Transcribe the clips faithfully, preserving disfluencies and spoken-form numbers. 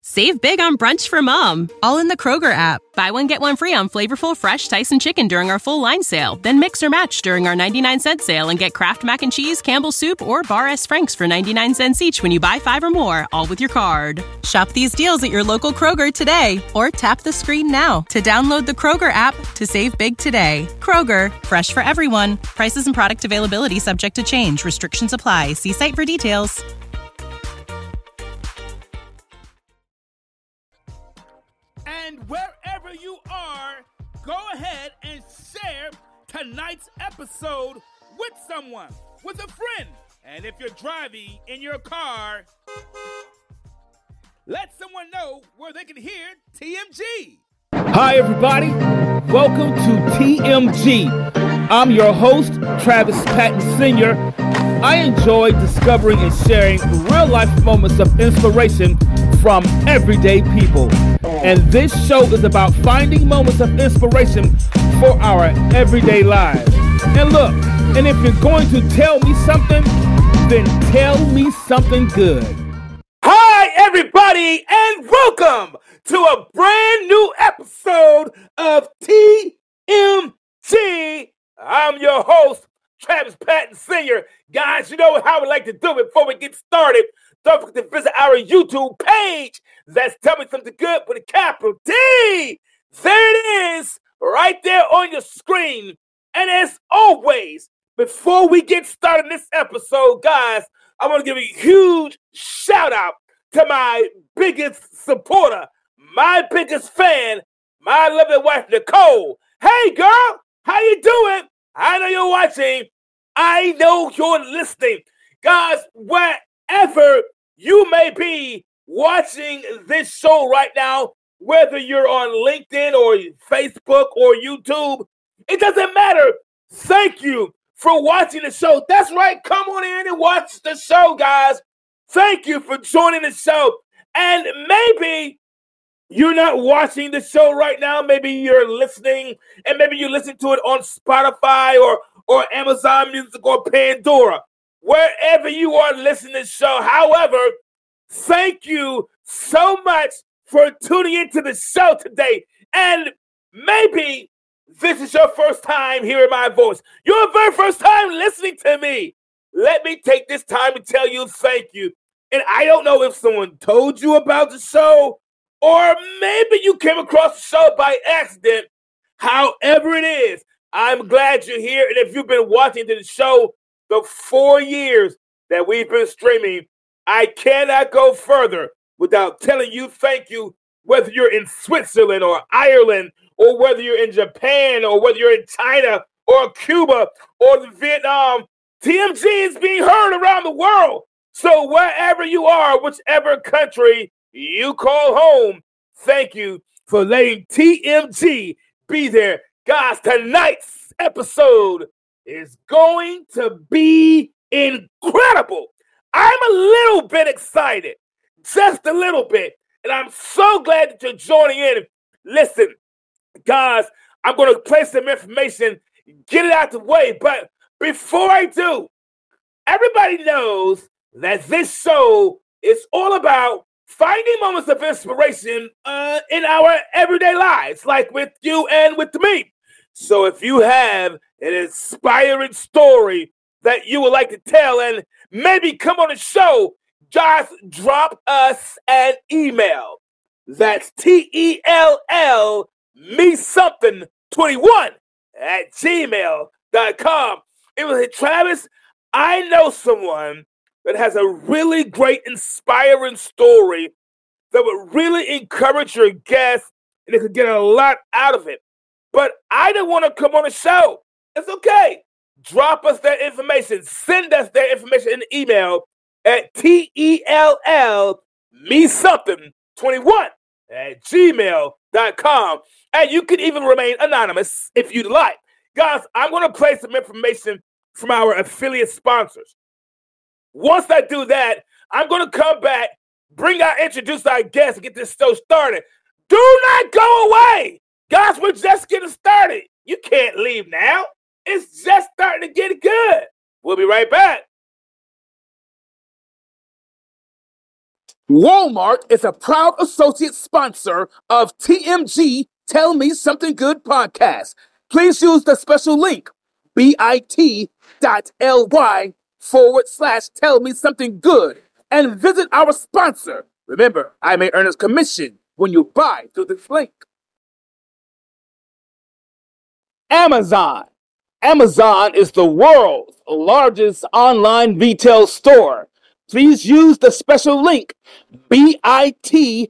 Save big on brunch for mom, all in the Kroger app. Buy one, get one free on flavorful, fresh Tyson chicken during our full line sale. Then mix or match during our ninety-nine cent sale and get Kraft Mac and Cheese, Campbell's Soup, or Bar S. Frank's for ninety-nine cents each when you buy five or more, all with your card. Shop these deals at your local Kroger today or tap the screen now to download the Kroger app to save big today. Kroger, fresh for everyone. Prices and product availability subject to change. Restrictions apply. See site for details. And wherever you are, go ahead and share tonight's episode with someone, with a friend. And if you're driving in your car, let someone know where they can hear T M G. Hi, everybody. Welcome to T M G. I'm your host, Travis Patton Senior I enjoy discovering and sharing real-life moments of inspiration from everyday people. And this show is about finding moments of inspiration for our everyday lives. And look, and if you're going to tell me something, then tell me something good. Hi, everybody, and welcome to a brand new episode of T M G. I'm your host, Travis Patton Senior Guys, you know how we like to do it. Before we get started, don't forget to visit our YouTube page. That's Tell Me Something Good with a capital T. There it is, right there on your screen. And as always, before we get started this episode, guys, I want to give a huge shout out to my biggest supporter, my biggest fan, my lovely wife, Nicole. Hey, girl, how you doing? I know you're watching. I know you're listening. Guys, wherever you may be watching this show right now, whether you're on LinkedIn or Facebook or YouTube, it doesn't matter. Thank you for watching the show. That's right. Come on in and watch the show, guys. Thank you for joining the show. And maybe you're not watching the show right now. Maybe you're listening, and maybe you listen to it on Spotify or, or Amazon Music or Pandora. Wherever you are listening to the show. However, thank you so much for tuning into the show today. And maybe this is your first time hearing my voice. Your very first time listening to me. Let me take this time to tell you thank you. And I don't know if someone told you about the show, or maybe you came across the show by accident. However it is, I'm glad you're here. And if you've been watching the show the four years that we've been streaming, I cannot go further without telling you thank you, whether you're in Switzerland or Ireland, or whether you're in Japan, or whether you're in China or Cuba or Vietnam. T M G is being heard around the world. So wherever you are, whichever country you call home, thank you for letting T M G be there. Guys, tonight's episode is going to be incredible. I'm a little bit excited, just a little bit, and I'm so glad that you're joining in. Listen, guys, I'm going to play some information, get it out the way, but before I do, everybody knows that this show is all about finding moments of inspiration uh, in our everyday lives, like with you and with me. So if you have an inspiring story that you would like to tell and maybe come on the show, just drop us an email. That's T E L L me something twenty-one at gmail dot com. It was like, Travis, I know someone that has a really great, inspiring story that would really encourage your guests, and they could get a lot out of it. But I didn't want to come on the show. It's okay. Drop us that information. Send us that information in the email at T E L L me something twenty-one at gmail dot com. And you can even remain anonymous if you'd like. Guys, I'm going to play some information from our affiliate sponsors. Once I do that, I'm going to come back, bring our, introduce our guests, and get this show started. Do not go away. Guys, we're just getting started. You can't leave now. It's just starting to get good. We'll be right back. Walmart is a proud associate sponsor of T M G Tell Me Something Good podcast. Please use the special link bit.ly forward slash tell me something good and visit our sponsor. Remember, I may earn a commission when you buy through this link. Amazon. Amazon is the world's largest online retail store. Please use the special link bit.ly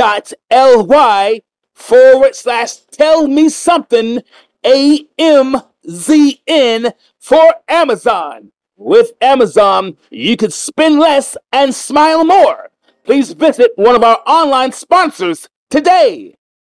forward slash tell me something A M Z N for Amazon. With Amazon, you can spend less and smile more. Please visit one of our online sponsors today.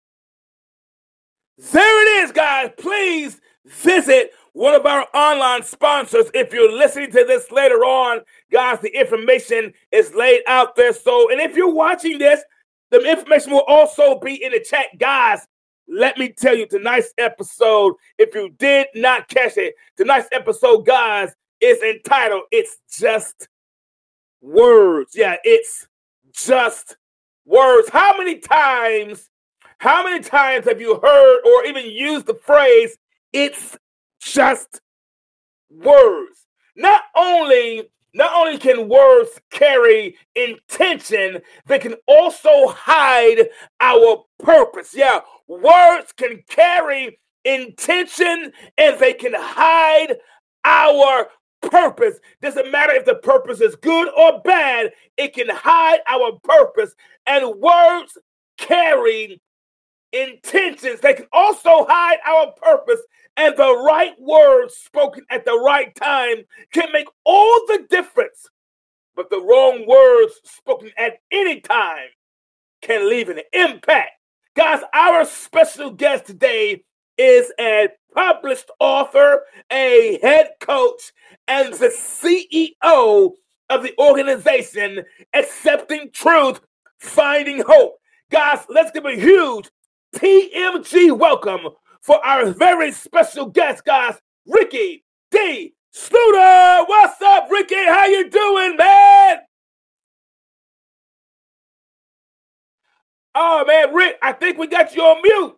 There it is, guys. Please visit one of our online sponsors. If you're listening to this later on, guys, the information is laid out there. So, and if you're watching this, the information will also be in the chat. Guys, let me tell you, tonight's episode, if you did not catch it, tonight's episode, guys, is entitled, It's Just Words. Yeah, it's just words. How many times, how many times have you heard or even used the phrase, it's just words? Not only, not only can words carry intention, they can also hide our purpose. Yeah, words can carry intention and they can hide our purpose. Doesn't matter if the purpose is good or bad, it can hide our purpose. And words carry intentions. They can also hide our purpose. And the right words spoken at the right time can make all the difference. But the wrong words spoken at any time can leave an impact. Guys, our special guest today is a published author, a head coach, and the C E O of the organization Accepting Truth, Finding Hope. Guys, let's give a huge T M G welcome for our very special guest, guys, Ricky D. Sluter. What's up, Ricky? How you doing, man? Oh, man, Rick, I think we got you on mute.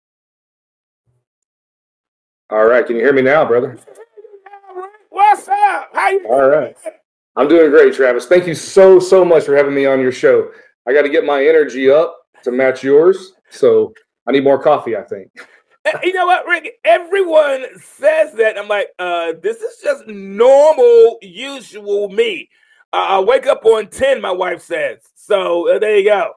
All right. Can you hear me now, brother? What's up? How you doing? All right. I'm doing great, Travis. Thank you so, so much for having me on your show. I got to get my energy up to match yours, so I need more coffee, I think. You know what, Rick? Everyone says that. I'm like, uh, this is just normal, usual me. Uh, I wake up on ten, my wife says. So uh, there you go.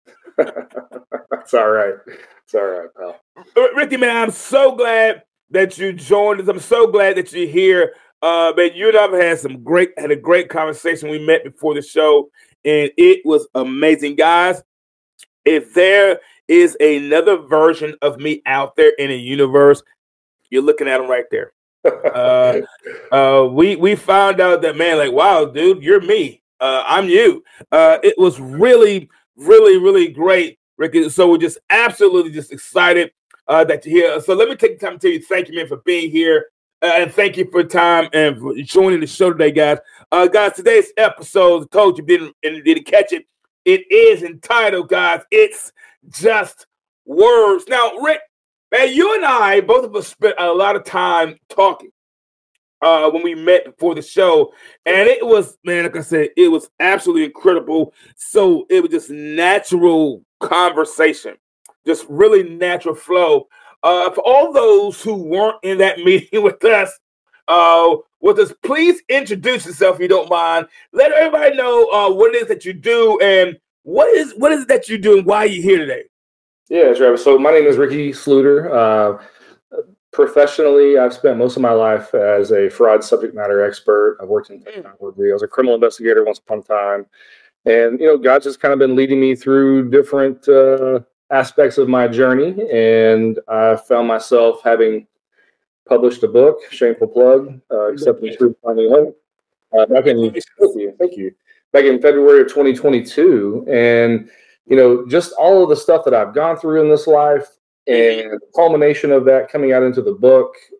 It's all right. It's all right, pal. Ricky, man, I'm so glad that you joined us. I'm so glad that you're here. Uh, man, you and I have had some great, had a great conversation. We met before the show, and it was amazing, guys. If there is another version of me out there in the universe, you're looking at him right there. uh, uh, we we found out that, man, like, wow, dude, you're me. Uh, I'm you. Uh, it was really, really, really great, Ricky. So we're just absolutely just excited uh, that you're here. So let me take the time to tell you thank you, man, for being here. Uh, and thank you for your time and for joining the show today, guys. Uh, guys, today's episode, I told you, didn't, and didn't catch it. It is entitled, guys, It's Just Words. Now, Rick, man, you and I, both of us spent a lot of time talking uh, when we met before the show. And it was, man, like I said, it was absolutely incredible. So it was just natural conversation, just really natural flow. Uh, for all those who weren't in that meeting with us, uh, with us, please introduce yourself if you don't mind. Let everybody know uh, what it is that you do and what is what is it that you do and why you're here today. Yeah, Travis. So my name is Ricky Sluter. Uh, professionally, I've spent most of my life as a fraud subject matter expert. I've worked in technology. I was a criminal investigator once upon a time. And, you know, God's just kind of been leading me through different uh, aspects of my journey. And I found myself having published a book, shameful plug, uh, Accepting Truth, Finding Hope. Uh, back in, thank you, thank you. Back in February of twenty twenty-two. And, you know, just all of the stuff that I've gone through in this life and the culmination of that coming out into the book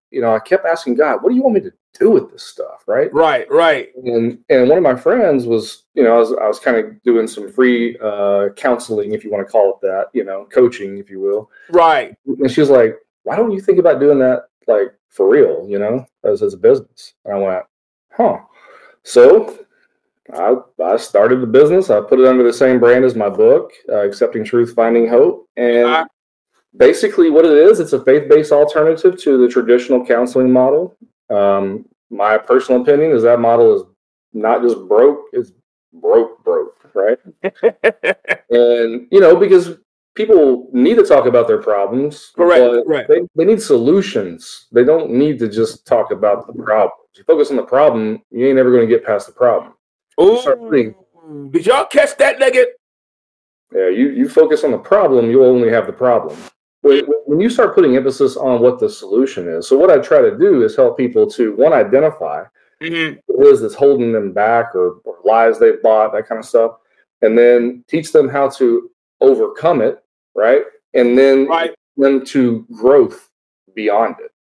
you know, I kept asking God, what do you want me to do with this stuff? Right. Right. Right. And, and one of my friends was, you know, I was, I was kind of doing some free uh, counseling, if you want to call it that, you know, coaching, if you will. Right. And she was like, why don't you think about doing that? Like for real, you know, as, as a business. And I went, huh. So I, I started the business. I put it under the same brand as my book, uh, Accepting Truth, Finding Hope. And uh, basically what it is, it's a faith-based alternative to the traditional counseling model. Um, my personal opinion is that model is not just broke, it's broke, broke, right? And, you know, because people need to talk about their problems. Correct, right. They, they need solutions. They don't need to just talk about the problem. If you focus on the problem, you ain't never going to get past the problem. Ooh, did y'all catch that nugget? Yeah, you, you focus on the problem, you'll only have the problem. When, when you start putting emphasis on what the solution is, so what I try to do is help people to, one, identify mm-hmm. what it is that's holding them back or, or lies they've bought, that kind of stuff, and then teach them how to overcome it, right? And then right. them to growth beyond it.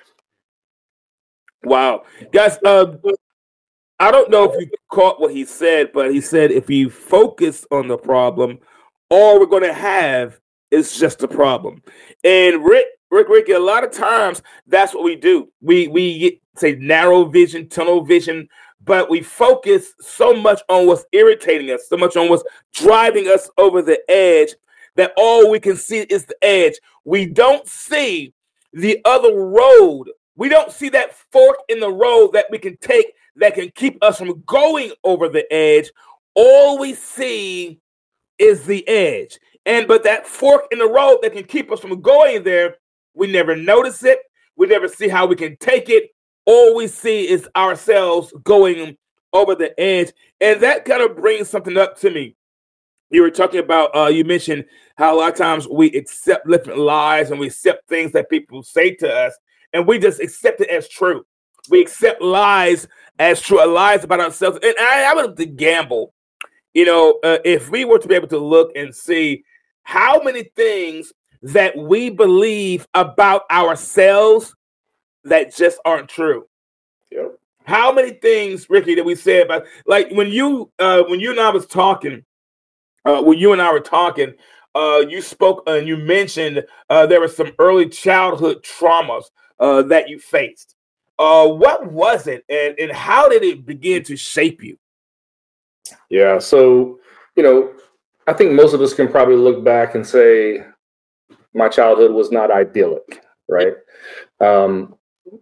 Wow. Guys, uh, I don't know if you caught what he said, but he said if you focus on the problem, all we're going to have is just a problem. And Rick, Rick, Rick, a lot of times that's what we do. We we get, say narrow vision, tunnel vision, but we focus so much on what's irritating us, so much on what's driving us over the edge that all we can see is the edge. We don't see the other road. We don't see that fork in the road that we can take that can keep us from going over the edge. All we see is the edge. And but that fork in the road that can keep us from going there, we never notice it. We never see how we can take it. All we see is ourselves going over the edge. And that kind of brings something up to me. You were talking about, uh, you mentioned how a lot of times we accept different lies and we accept things that people say to us, and we just accept it as true. We accept lies as true, lies about ourselves. And I, I would have gamble, you know, uh, if we were to be able to look and see how many things that we believe about ourselves that just aren't true. Yep. How many things, Ricky, that we said about, like when you, uh, when you and I was talking, uh, when you and I were talking, uh, you spoke and you mentioned uh, there were some early childhood traumas uh, that you faced. Uh, what was it, and, and how did it begin to shape you? Yeah, so, you know, I think most of us can probably look back and say my childhood was not idyllic, right? Um,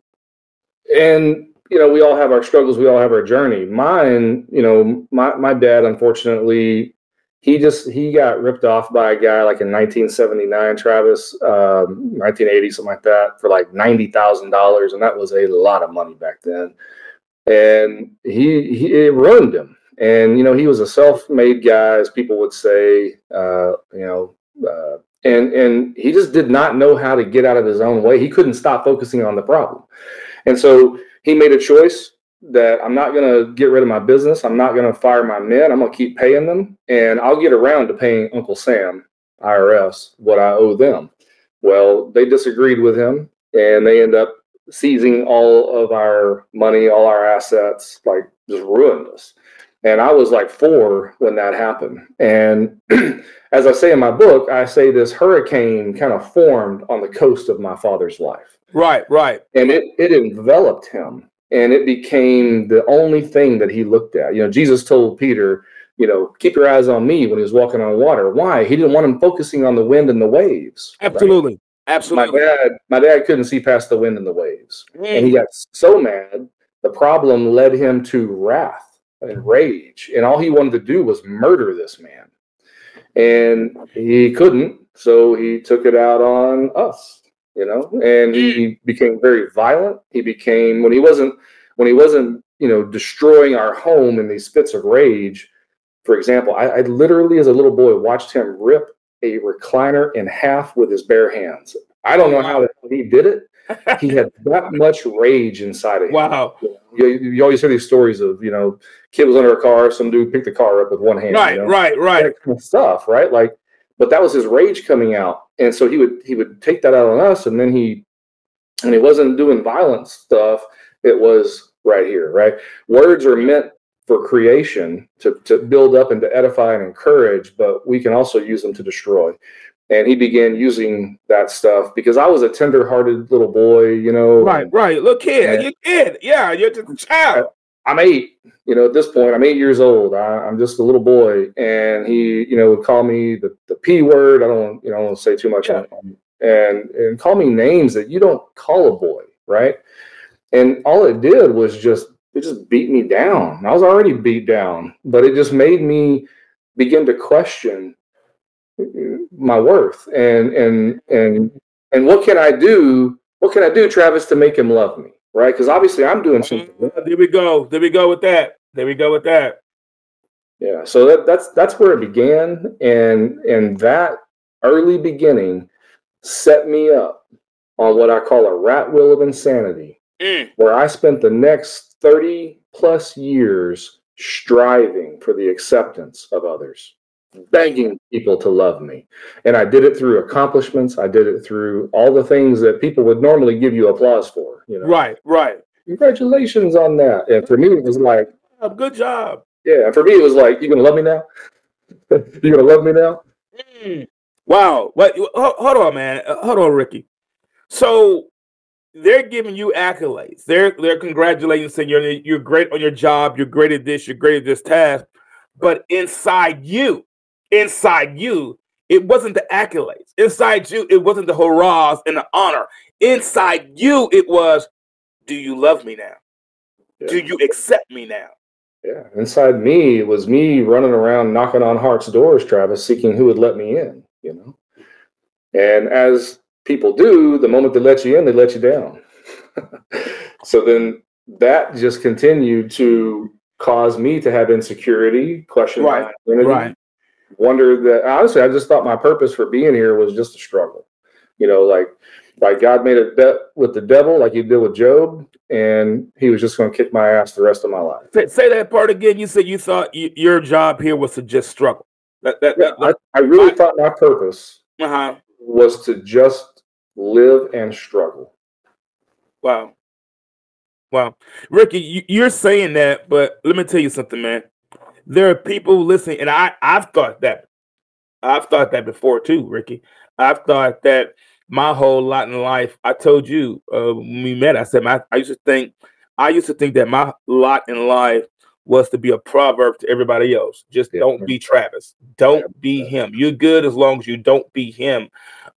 and, you know, we all have our struggles. We all have our journey. Mine, you know, my, my dad, unfortunately, he just, he got ripped off by a guy like in nineteen seventy-nine, Travis, um, nineteen eighty, something like that, for like ninety thousand dollars. And that was a lot of money back then. And he, he it ruined him. And, you know, he was a self-made guy, as people would say, uh, you know, uh, and, and he just did not know how to get out of his own way. He couldn't stop focusing on the problem. And so he made a choice that I'm not going to get rid of my business. I'm not going to fire my men. I'm going to keep paying them, and I'll get around to paying Uncle Sam, I R S, what I owe them. Well, they disagreed with him, and they end up seizing all of our money, all our assets, like just ruined us. And I was like four when that happened. And as I say in my book, I say this hurricane kind of formed on the coast of my father's life. Right, right. And it, it enveloped him, and it became the only thing that he looked at. You know, Jesus told Peter, you know, keep your eyes on me when he was walking on water. Why? He didn't want him focusing on the wind and the waves. Absolutely. Right? Absolutely. My dad, my dad couldn't see past the wind and the waves. Mm. And he got so mad, the problem led him to wrath and rage. And all he wanted to do was murder this man. And he couldn't, so he took it out on us, you know, and he became very violent. He became, when he wasn't, when he wasn't, you know, destroying our home in these fits of rage. For example, I, I literally, as a little boy, watched him rip a recliner in half with his bare hands. I don't know how he did it. He had that much rage inside of him. Wow. You, you always hear these stories of, you know, kid was under a car, some dude picked the car up with one hand. Right, you know? right, right. That kind of stuff, right? Like, but that was his rage coming out. And so he would he would take that out on us, and then he and he wasn't doing violent stuff. It was right here, right? Words are meant for creation, to, to build up and to edify and encourage, but we can also use them to destroy. And he began using that stuff because I was a tender-hearted little boy, you know. Right, and, right. Look, kid, you're a kid. Yeah, you're just a child. I'm eight, you know, at this point, I'm eight years old. I, I'm just a little boy. And he, you know, would call me the, the P word. I don't, you know, I don't want to say too much. Yeah. On, and, and call me names that you don't call a boy, right? And all it did was just, it just beat me down. I was already beat down, but it just made me begin to question my worth and and and and what can I do? What can I do, Travis, to make him love me? Right? Because obviously I'm doing something. There we go. There we go with that. There we go with that. Yeah. So that, that's that's where it began, and and that early beginning set me up on what I call a rat wheel of insanity, mm. where I spent the next thirty plus years striving for the acceptance of others, begging people to love me. And I did it through accomplishments. I did it through all the things that people would normally give you applause for. You know? Right, right. Congratulations on that. And for me, it was like, oh, good job. Yeah, and for me, it was like, you going to love me now? You going to love me now? Mm. Wow. What? Hold on, man. Hold on, Ricky. So they're giving you accolades. They're they're congratulating you, saying you're, you're great on your job. You're great at this. You're great at this task. But inside you, Inside you, it wasn't the accolades. Inside you, it wasn't the hurrahs and the honor. Inside you, it was, do you love me now? Yeah. Do you accept me now? Yeah. Inside me, it was me running around knocking on hearts' doors, Travis, seeking who would let me in, you know? And as people do, the moment they let you in, they let you down. So then that just continued to cause me to have insecurity, question right. my identity. Right. Wonder that honestly, I just thought my purpose for being here was just a struggle. You know, like like God made a bet with the devil, like he did with Job, and he was just going to kick my ass the rest of my life. Say, say that part again. You said you thought you, your job here was to just struggle. That, that, yeah, that, I, I really I, thought my purpose uh-huh. was to just live and struggle. Wow. Wow. Ricky, you, you're saying that, but let me tell you something, man. There are people listening, and I, I've thought that. I've thought that before too, Ricky. I've thought that my whole lot in life. I told you uh, when we met, I said my, I used to think, I used to think that my lot in life was to be a proverb to everybody else. Just yeah. don't be Travis. Don't yeah. be him. You're good as long as you don't be him.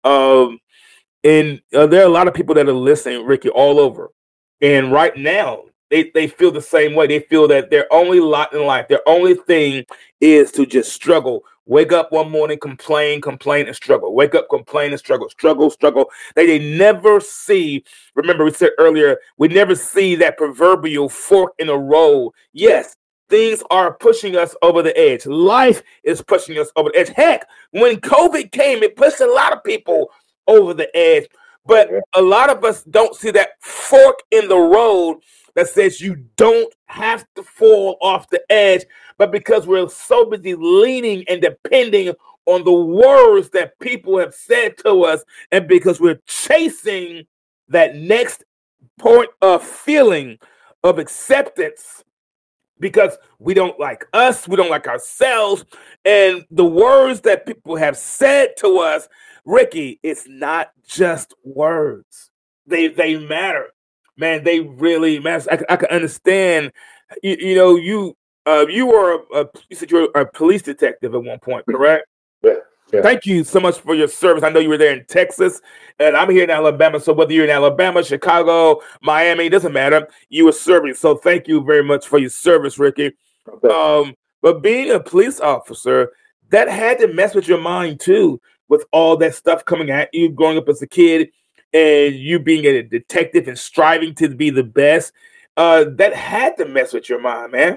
Um, and uh, there are a lot of people that are listening, Ricky, all over. And right now, They they feel the same way. They feel that their only lot in life, their only thing is to just struggle. Wake up one morning, complain, complain, and struggle. Wake up, complain, and struggle. Struggle, struggle. They, they never see, remember we said earlier, we never see that proverbial fork in the road. Yes, things are pushing us over the edge. Life is pushing us over the edge. Heck, when COVID came, it pushed a lot of people over the edge. But a lot of us don't see that fork in the road that says you don't have to fall off the edge, but because we're so busy leaning and depending on the words that people have said to us, and because we're chasing that next point of feeling of acceptance, because we don't like us, we don't like ourselves, and the words that people have said to us, Ricky, it's not just words. They they matter. Man, they really matter. I, I can understand. You, you know, you uh, you were a, a you said you were a police detective at one point, correct? Yeah, yeah. Thank you so much for your service. I know you were there in Texas, and I'm here in Alabama. So whether you're in Alabama, Chicago, Miami, it doesn't matter. You were serving. So thank you very much for your service, Ricky. Okay. Um, but being a police officer, that had to mess with your mind too, with all that stuff coming at you growing up as a kid. And you being a detective and striving to be the best, uh, that had to mess with your mind, man.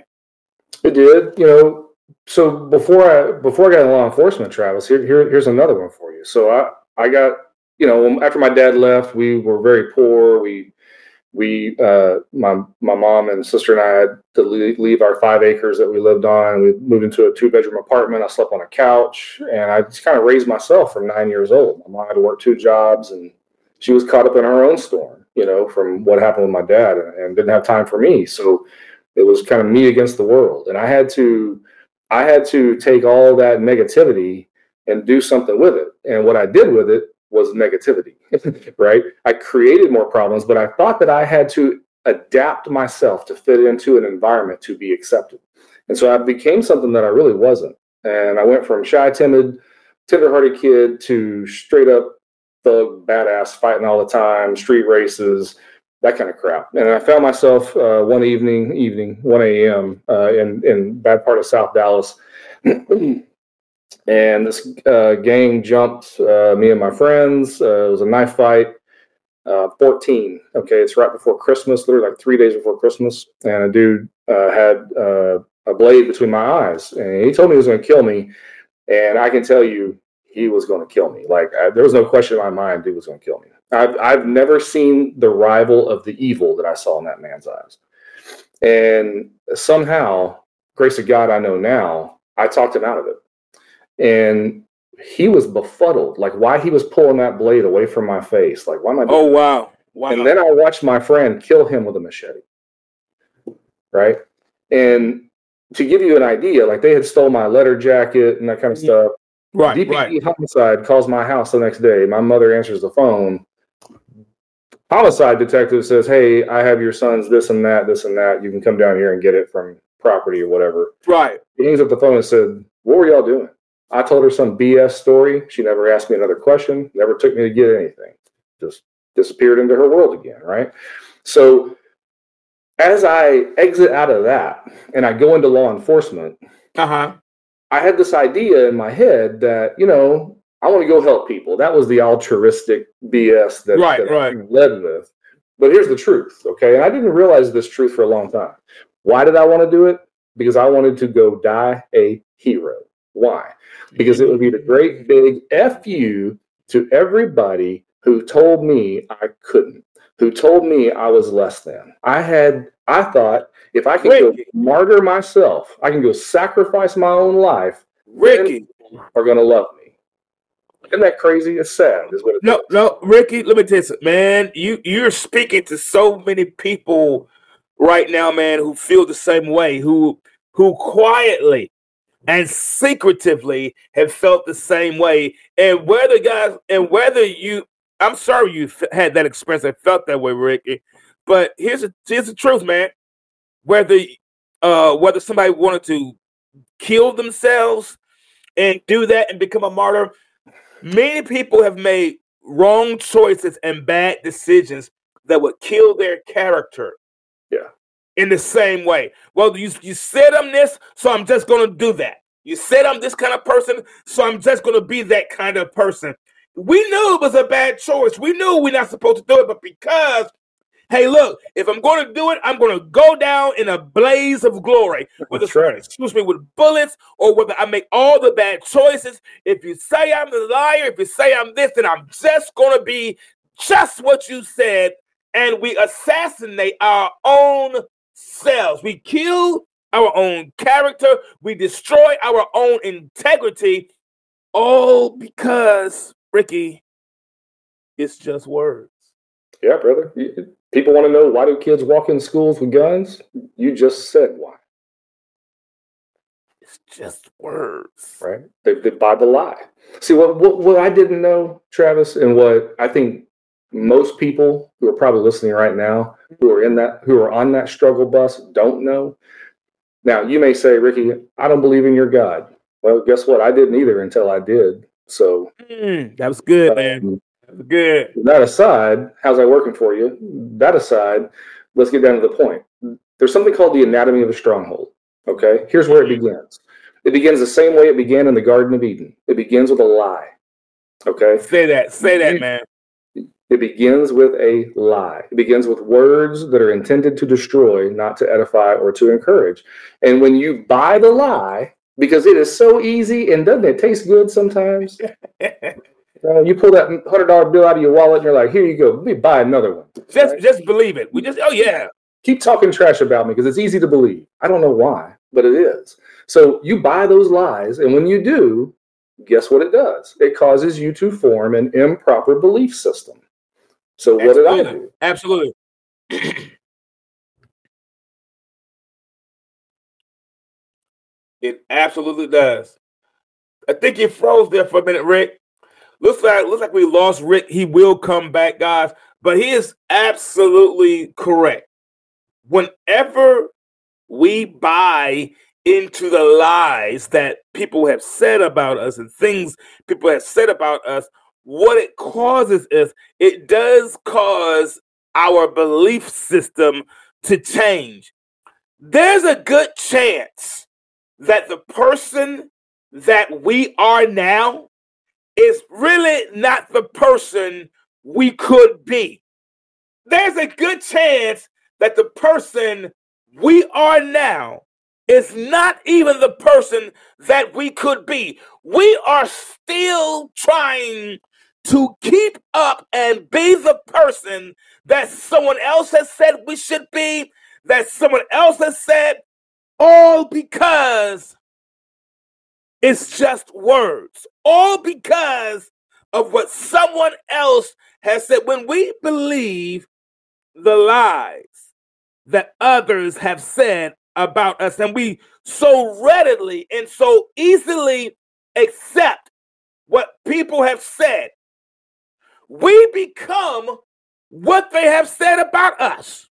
It did, you know. So before I before I got in law enforcement, Travis, here, here here's another one for you. So I I got, you know, after my dad left, we were very poor. We we uh, my my mom and sister and I had to leave, leave our five acres that we lived on. We moved into a two bedroom apartment. I slept on a couch, and I just kind of raised myself from nine years old. My mom had to work two jobs, and she was caught up in her own storm. you know, from what happened with my dad, and, and didn't have time for me. So it was kind of me against the world. And I had to, I had to take all that negativity and do something with it. And what I did with it was negativity, right? I created more problems, but I thought that I had to adapt myself to fit into an environment to be accepted. And so I became something that I really wasn't. And I went from shy, timid, tender-hearted kid to straight up thug, badass, fighting all the time, street races, that kind of crap. And I found myself uh, one evening, evening, one a.m. Uh, in in bad part of South Dallas, and this uh, gang jumped uh, me and my friends. Uh, it was a knife fight. Uh, fourteen. Okay, it's right before Christmas, literally like three days before Christmas, and a dude uh, had uh, a blade between my eyes, and he told me he was going to kill me. And I can tell you, he was going to kill me. Like I, there was no question in my mind, dude was going to kill me. I've I've never seen the rival of the evil that I saw in that man's eyes. And somehow, grace of God, I know now, I talked him out of it. And he was befuddled, like why he was pulling that blade away from my face. Like, why am I doing Oh, wow. Wow. And then I watched my friend kill him with a machete. Right? And to give you an idea, like they had stole my letter jacket and that kind of stuff. Right, D P D right. homicide calls my house the next day. My mother answers the phone. Homicide detective says, hey, I have your son's this and that, this and that. You can come down here and get it from property or whatever. Right. He hangs up the phone and said, what were y'all doing? I told her some B S story. She never asked me another question, never took me to get anything. Just disappeared into her world again, right? So as I exit out of that and I go into law enforcement, Uh-huh. I had this idea in my head that, you know, I want to go help people. That was the altruistic B S that, Right, that right. I led with. But here's the truth, okay? And I didn't realize this truth for a long time. Why did I want to do it? Because I wanted to go die a hero. Why? Because it would be the great big F you to everybody who told me I couldn't, who told me I was less than. I had, I thought, if I can go Ricky. martyr myself, I can go sacrifice my own life, Ricky. then are going to love me. Isn't that crazy? It's sad. Is what it No, is. no, Ricky, let me tell you something, man. You, you're speaking to so many people right now, man, who feel the same way, who who quietly and secretively have felt the same way. And whether guys, and whether you, I'm sorry you f- had that experience and felt that way, Ricky. But here's the here's the truth, man. Whether uh whether somebody wanted to kill themselves and do that and become a martyr, many people have made wrong choices and bad decisions that would kill their character. Yeah. In the same way. Well, you, you said I'm this, so I'm just going to do that. You said I'm this kind of person, so I'm just going to be that kind of person. We knew it was a bad choice. We knew we're not supposed to do it, but because, hey, look, if I'm going to do it, I'm going to go down in a blaze of glory. Whether That's right. excuse me, with bullets or whether I make all the bad choices. If you say I'm the liar, if you say I'm this, then I'm just going to be just what you said, and we assassinate our own selves. We kill our own character. We destroy our own integrity, all because, Ricky, it's just words. Yeah, brother. You- People want to know, why do kids walk in schools with guns? You just said why, It's just words. right? They, they buy the lie. See, what, what what I didn't know, Travis, and what I think most people who are probably listening right now, who are in that, who are on that struggle bus, don't know. Now, you may say, Ricky, I don't believe in your God. Well, guess what? I didn't either until I did. So Mm, that was good, man. um, That was good. that aside, how's that working for you? That aside, let's get down to the point. There's something called the anatomy of a stronghold. Okay, here's where it begins. It begins the same way it began in the Garden of Eden. It begins with a lie. Okay, Say that. Say that, man. it begins with a lie. It begins with words that are intended to destroy, not to edify or to encourage. And when you buy the lie, because it is so easy, and doesn't it taste good sometimes? Uh, you pull that one hundred dollar bill out of your wallet and you're like, here you go, let me buy another one. Just, Right? just believe it. We just, oh yeah. Keep talking trash about me because it's easy to believe. I don't know why, but it is. So you buy those lies, and when you do, guess what it does? It causes you to form an improper belief system. So what Absolutely. did I do? Absolutely. It absolutely does. I think you froze there for a minute, Rick. Looks like looks like we lost Rick. He will come back, guys. But he is absolutely correct. Whenever we buy into the lies that people have said about us and things people have said about us, what it causes is it does cause our belief system to change. There's a good chance that the person that we are now is really not the person we could be. There's a good chance that the person we are now is not even the person that we could be. We are still trying to keep up and be the person that someone else has said we should be, that someone else has said, all because it's just words, all because of what someone else has said. When we believe the lies that others have said about us, and we so readily and so easily accept what people have said, we become what they have said about us.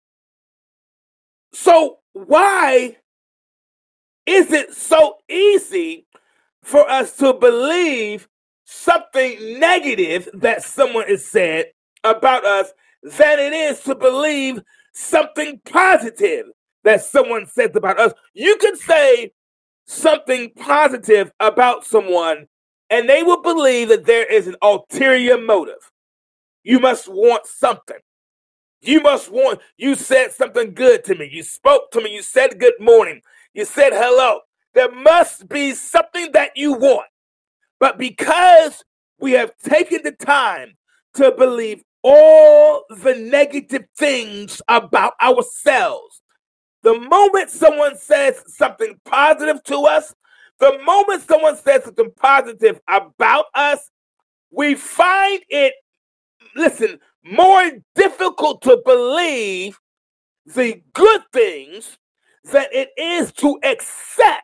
So why is it so easy for us to believe something negative that someone has said about us than it is to believe something positive that someone says about us? You can say something positive about someone and they will believe that there is an ulterior motive. You must want something. You must want, you said something good to me. You spoke to me. You said good morning. You said hello. There must be something that you want. But because we have taken the time to believe all the negative things about ourselves, the moment someone says something positive to us, the moment someone says something positive about us, we find it, listen, more difficult to believe the good things than it is to accept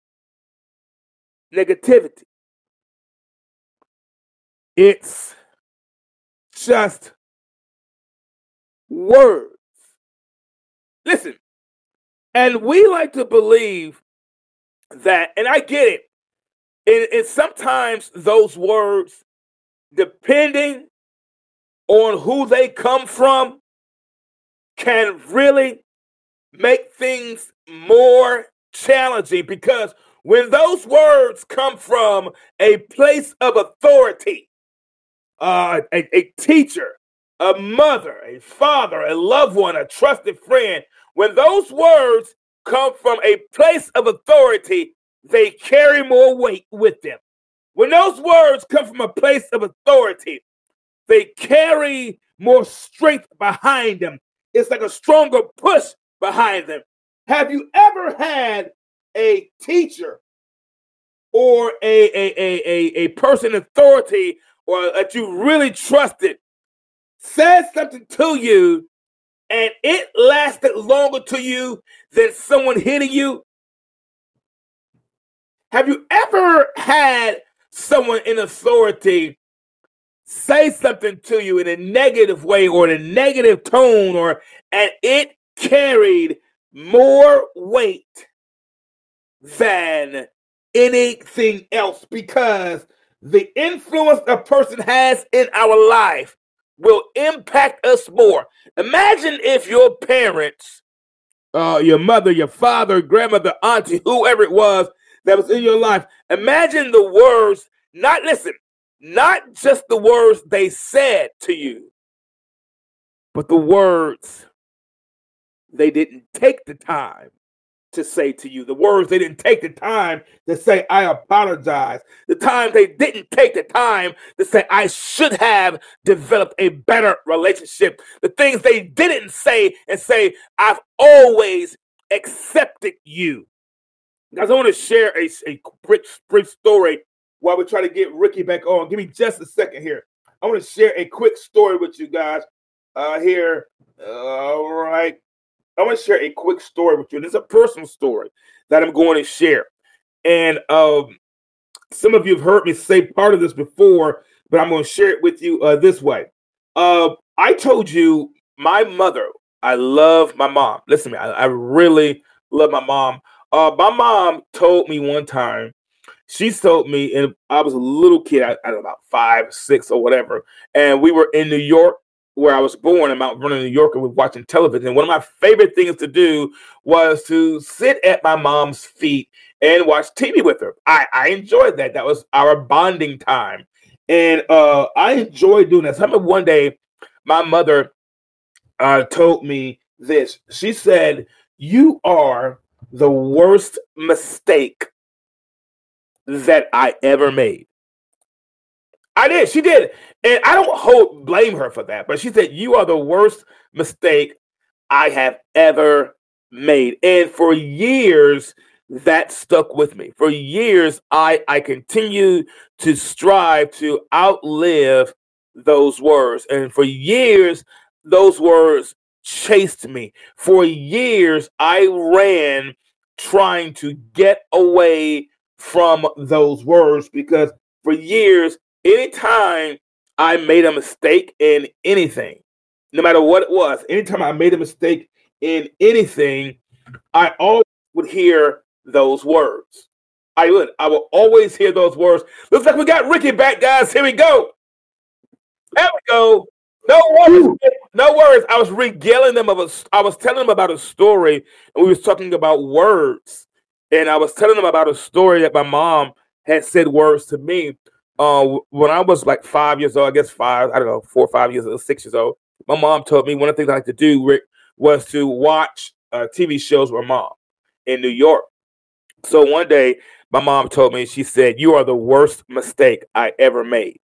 negativity. It's just words. Listen, and we like to believe that, and I get it, and, and sometimes those words, depending on who they come from, can really make things more challenging, because when those words come from a place of authority, uh, a, a teacher, a mother, a father, a loved one, a trusted friend, when those words come from a place of authority, they carry more weight with them. When those words come from a place of authority, they carry more strength behind them. It's like a stronger push behind them. Have you ever had a teacher or a, a, a, a, a person in authority or that you really trusted said something to you and it lasted longer to you than someone hitting you? Have you ever had someone in authority say something to you in a negative way or in a negative tone, or and it carried more weight than anything else, because the influence a person has in our life will impact us more? Imagine if your parents, uh, your mother, your father, grandmother, auntie, whoever it was that was in your life, imagine the words, not listen, not just the words they said to you, but the words they didn't take the time to say to you, the words they didn't take the time to say, I apologize, the time they didn't take the time to say, I should have developed a better relationship, the things they didn't say and say, I've always accepted you. Guys, I want to share a, a brief, brief story while we try to get Ricky back on. Give me just a second here. I want to share a quick story with you guys uh, here. All right. I want to share a quick story with you. This is a personal story that I'm going to share. And um, some of you have heard me say part of this before, but I'm going to share it with you uh, this way. Uh, I told you my mother, I love my mom. Listen to me, I, I really love my mom. Uh, my mom told me one time, she told me, and I was a little kid, I, I don't know, about five, six or whatever, and we were in New York, where I was born in Mount Vernon, New York, and we were watching television. And one of my favorite things to do was to sit at my mom's feet and watch T V with her. I, I enjoyed that. That was our bonding time. And uh, I enjoyed doing that. So I remember one day, my mother uh, told me this. She said, "You are the worst mistake that I ever made." I did. She did. And I don't hold blame her for that. But she said, "You are the worst mistake I have ever made." And for years, that stuck with me. For years, I, I continue to strive to outlive those words. And for years, those words chased me. For years, I ran trying to get away from those words, because for years, anytime I made a mistake in anything, no matter what it was, anytime I made a mistake in anything, I always would hear those words. I would. I will always hear those words. Looks like we got Ricky back, guys. Here we go. There we go. No worries. No worries. I was regaling them of a. I was telling them about a story, and we was talking about words, and I was telling them about a story that my mom had said words to me. Uh, when I was like five years old, I guess five, I don't know, four or five years old, six years old, my mom told me one of the things I like to do, Rick, was to watch uh, T V shows with mom in New York. So one day, my mom told me, she said, "You are the worst mistake I ever made."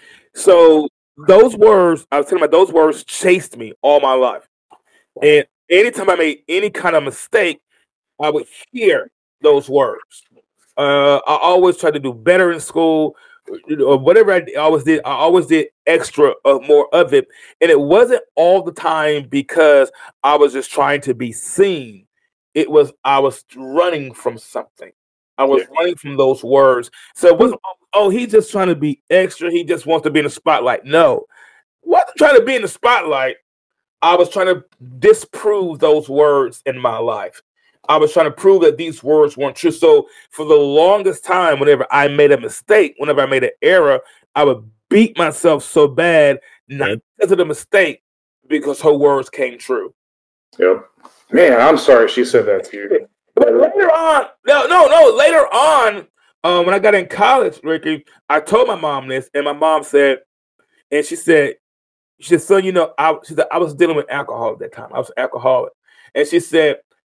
So those words, I was telling you, those words chased me all my life. And anytime I made any kind of mistake, I would hear those words. Uh, I always tried to do better in school. Or whatever I always did, I always did extra of more of it. And it wasn't all the time because I was just trying to be seen. It was, I was running from something. I was yeah. running from those words. So it wasn't, oh, he's just trying to be extra. He just wants to be in the spotlight. No, I wasn't trying to be in the spotlight. I was trying to disprove those words in my life. I was trying to prove that these words weren't true. So for the longest time, whenever I made a mistake, whenever I made an error, I would beat myself so bad, not because of the mistake, because her words came true. Yep. Man, I'm sorry she said that to you. But later on, no, no, no, later on, um, when I got in college, Ricky, I told my mom this, and my mom said, and she said, she said, "Son, you know, I, she said, I was dealing with alcohol at that time. I was an alcoholic." And she said,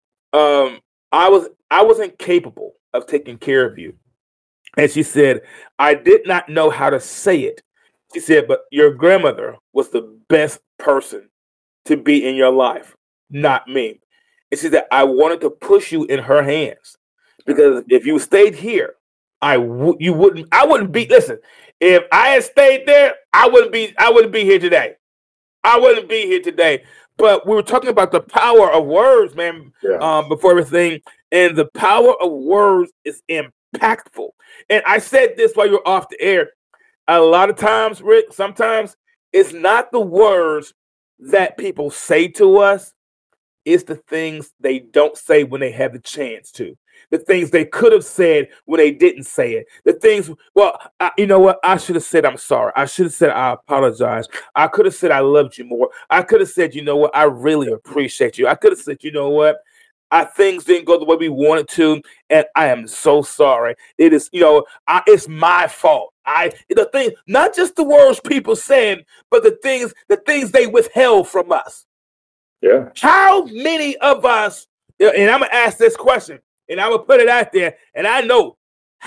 Um, I was I wasn't capable of taking care of you. And she said, "I did not know how to say it." She said, "But your grandmother was the best person to be in your life, not me." And she said, "I wanted to push you in her hands, because if you stayed here, I w- you wouldn't I wouldn't be listen, if I had stayed there, I wouldn't be I wouldn't be here today. I wouldn't be here today." But we were talking about the power of words, man, yeah. um, before everything. And the power of words is impactful. And I said this while you were off the air. A lot of times, Rick, sometimes it's not the words that people say to us. It's the things they don't say when they have the chance to. The things they could have said when they didn't say it. The things, well, I, you know what? I should have said, "I'm sorry." I should have said, "I apologize." I could have said, "I loved you more." I could have said, "You know what? I really appreciate you." I could have said, "You know what? I, things didn't go the way we wanted to, and I am so sorry. It is, you know, I, it's my fault." I the thing, not just the words people said, but the things, the things they withheld from us. Yeah. How many of us? And I'm gonna ask this question. And I will put it out there, and I know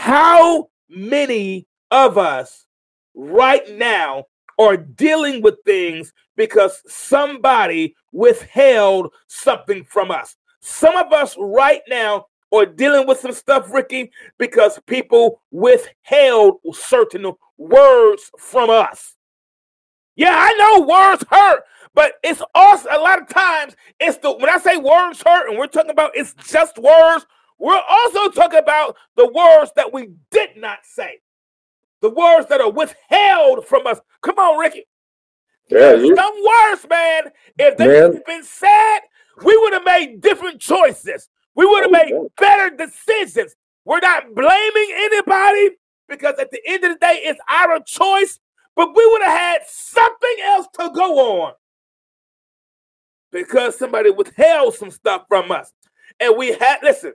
how many of us right now are dealing with things because somebody withheld something from us. Some of us right now are dealing with some stuff, Ricky, because people withheld certain words from us. Yeah, I know words hurt, but it's also a lot of times it's the when I say words hurt and we're talking about it's just words, we're also talking about the words that we did not say. The words that are withheld from us. Come on, Ricky. Yeah, There's some words, man. If they Man. had been said, we would have made different choices. We would have Oh, made yeah. better decisions. We're not blaming anybody because at the end of the day, it's our choice. But we would have had something else to go on because somebody withheld some stuff from us. And we had, listen,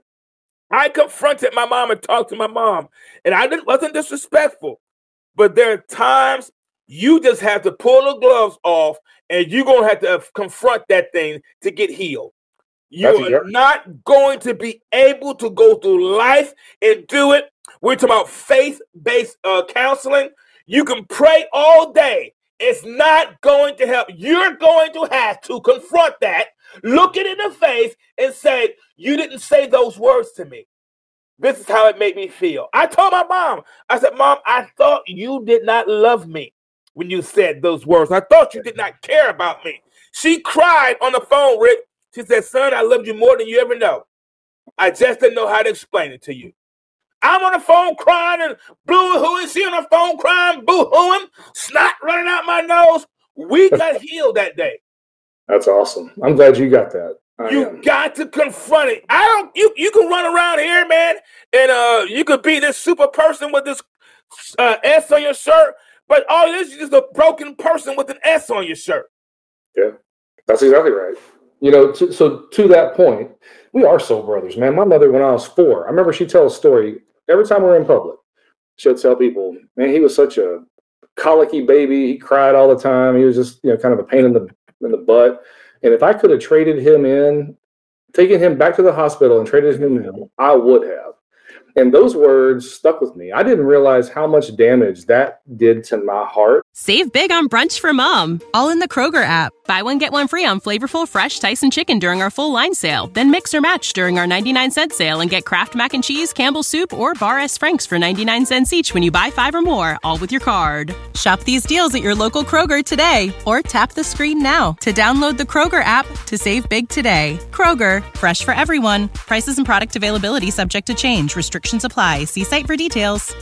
I confronted my mom and talked to my mom, and I didn't, wasn't disrespectful. But there are times you just have to pull the gloves off, and you're going to have to confront that thing to get healed. You That's are exactly- not going to be able to go through life and do it. We're talking about faith-based uh, counseling. You can pray all day. It's not going to help. You're going to have to confront that, look it in the face, and say, you didn't say those words to me. This is how it made me feel. I told my mom, I said, Mom, I thought you did not love me when you said those words. I thought you did not care about me. She cried on the phone, Rick. She said, son, I loved you more than you ever know. I just didn't know how to explain it to you. I'm on the phone crying and boo-hooing. She on the phone crying, boo-hooing, snot running out my nose. We got healed that day. That's awesome. I'm glad you got that. I You am. got to confront it. I don't. You you can run around here, man, and uh, you could be this super person with this uh, S on your shirt, but all it is is just a broken person with an S on your shirt. Yeah, that's exactly right. You know, to, so to that point, we are soul brothers, man. My mother, when I was four, I remember she'd tell a story every time we were in public. She'll tell people, man, he was such a colicky baby. He cried all the time. He was just, you know, kind of a pain in the in the butt. And if I could have traded him in, taken him back to the hospital and traded him in, I would have. And those words stuck with me. I didn't realize how much damage that did to my heart. Save big on brunch for mom, all in the Kroger app. Buy one, get one free on flavorful, fresh Tyson chicken during our full line sale. Then mix or match during our ninety-nine cent sale and get Kraft Mac and Cheese, Campbell's Soup, or Bar S. Frank's for ninety-nine cents each when you buy five or more, all with your card. Shop these deals at your local Kroger today or tap the screen now to download the Kroger app to save big today. Kroger, fresh for everyone. Prices and product availability subject to change. Restrictions apply. See site for details.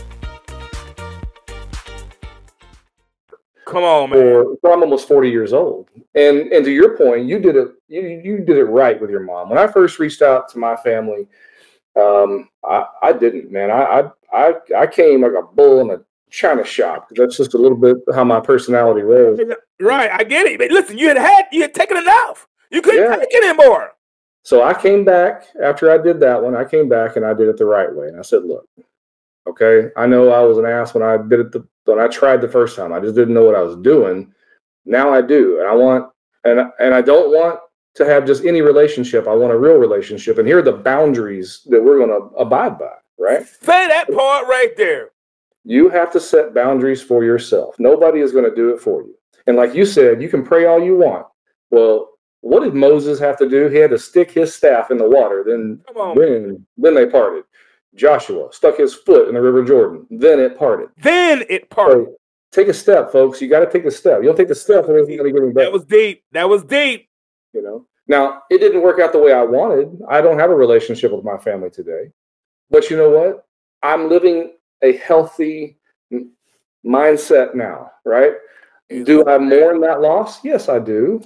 Come on, man. For, for I'm almost forty years old. And and to your point, you did it you you did it right with your mom. When I first reached out to my family, um, I, I didn't, man. I, I I I came like a bull in a china shop. That's just a little bit how my personality was. Right, I get it. But listen, you had had you had taken enough. You couldn't Yeah. take it anymore. So I came back after I did that one. I came back and I did it the right way. And I said, look, okay, I know I was an ass when I did it the when I tried the first time. I just didn't know what I was doing. Now I do. And I want and and I don't want to have just any relationship. I want a real relationship. And here are the boundaries that we're going to abide by, right? Say that part right there. You have to set boundaries for yourself. Nobody is going to do it for you. And like you said, you can pray all you want. Well, what did Moses have to do? He had to stick his staff in the water. Then, Come on. then, then they parted. Joshua stuck his foot in the River Jordan. Then it parted. Then it parted. So take a step, folks. You got to take the step. You don't take the step, and it's going to get any better. That was deep. That was deep. You know. Now, it didn't work out the way I wanted. I don't have a relationship with my family today. But you know what? I'm living a healthy m- mindset now, right? Do I mourn that loss? Yes, I do.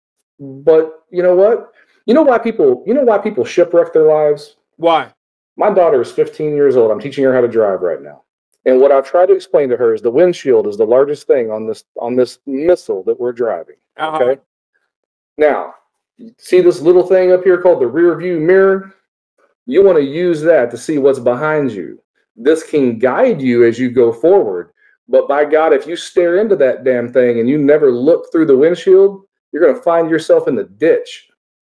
But you know what? You know why people, you know why people shipwreck their lives? Why? My daughter is fifteen years old. I'm teaching her how to drive right now. And what I've tried to explain to her is the windshield is the largest thing on this on this missile that we're driving. Uh-huh. Okay. Now, see this little thing up here called the rear view mirror? You want to use that to see what's behind you. This can guide you as you go forward. But by God, if you stare into that damn thing and you never look through the windshield, you're going to find yourself in the ditch.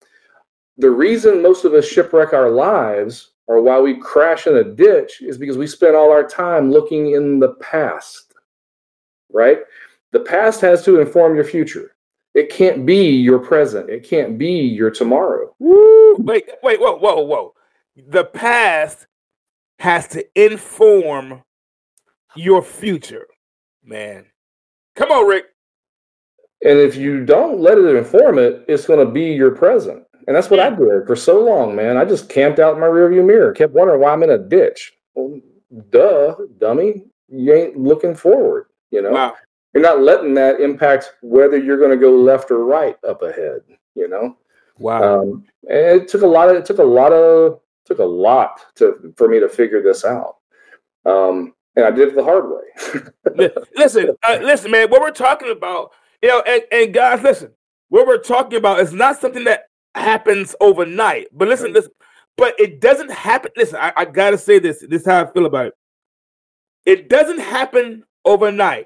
The reason most of us shipwreck our lives or why we crash in a ditch is because we spend all our time looking in the past, right? The past has to inform your future. It can't be your present. It can't be your tomorrow. Woo. Wait, wait, whoa, whoa, whoa. The past has to inform your future, man. Come on, Rick. And if you don't let it inform it, it's going to be your present. And that's what I did for so long, man. I just camped out in my rearview mirror, kept wondering why I'm in a ditch. Well, duh, dummy. You ain't looking forward, you know? Wow. You're not letting that impact whether you're going to go left or right up ahead, you know? Wow. Um, and it took a lot of, it took a lot of, took a lot to, for me to figure this out. Um, and I did it the hard way. listen, uh, listen, man, what we're talking about, you know, and, and guys, listen, what we're talking about is not something that happens overnight, but listen, listen, but it doesn't happen. Listen, I, I got to say this. This is how I feel about it. It doesn't happen overnight,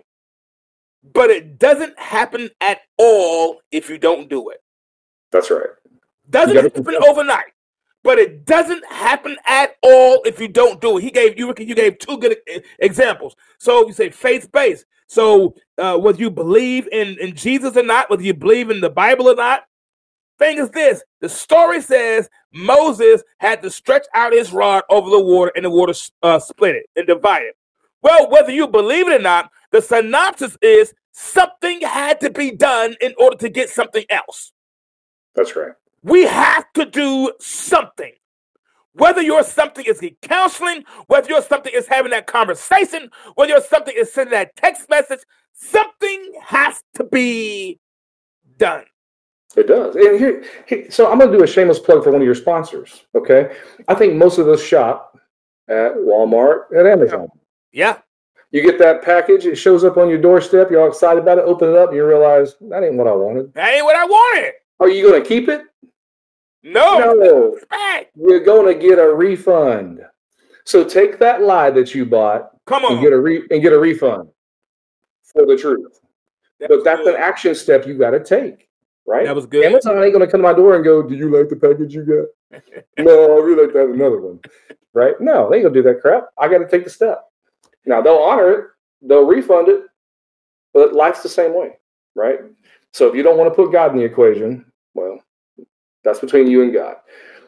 but it doesn't happen at all if you don't do it. That's right. Doesn't happen overnight, but it doesn't happen at all if you don't do it. He gave you, you gave two good examples. So you say faith-based. So uh, whether you believe in, in Jesus or not, whether you believe in the Bible or not, thing is this: the story says Moses had to stretch out his rod over the water, and the water uh, split it and divided. Well, whether you believe it or not, the synopsis is something had to be done in order to get something else. That's right. We have to do something. Whether your something is counseling, whether your something is having that conversation, whether your something is sending that text message, something has to be done. It does. And here, here, so I'm going to do a shameless plug for one of your sponsors, okay? I think most of us shop at Walmart, at Amazon. Yeah. You get that package, it shows up on your doorstep, you're all excited about it, open it up, and you realize, that ain't what I wanted. That ain't what I wanted. Are you going to keep it? No. No. You're going to get a refund. So take that lie that you bought Come on. and get a re- and get a refund for the truth. That but that's good. An action step you got to take, right? That was good. Amazon ain't going to come to my door and go, do you like the package you got? No, I really like to have another one, right? No, they ain't going to do that crap. I got to take the step. Now, they'll honor it. They'll refund it. But life's the same way, right? So if you don't want to put God in the equation, well, that's between you and God.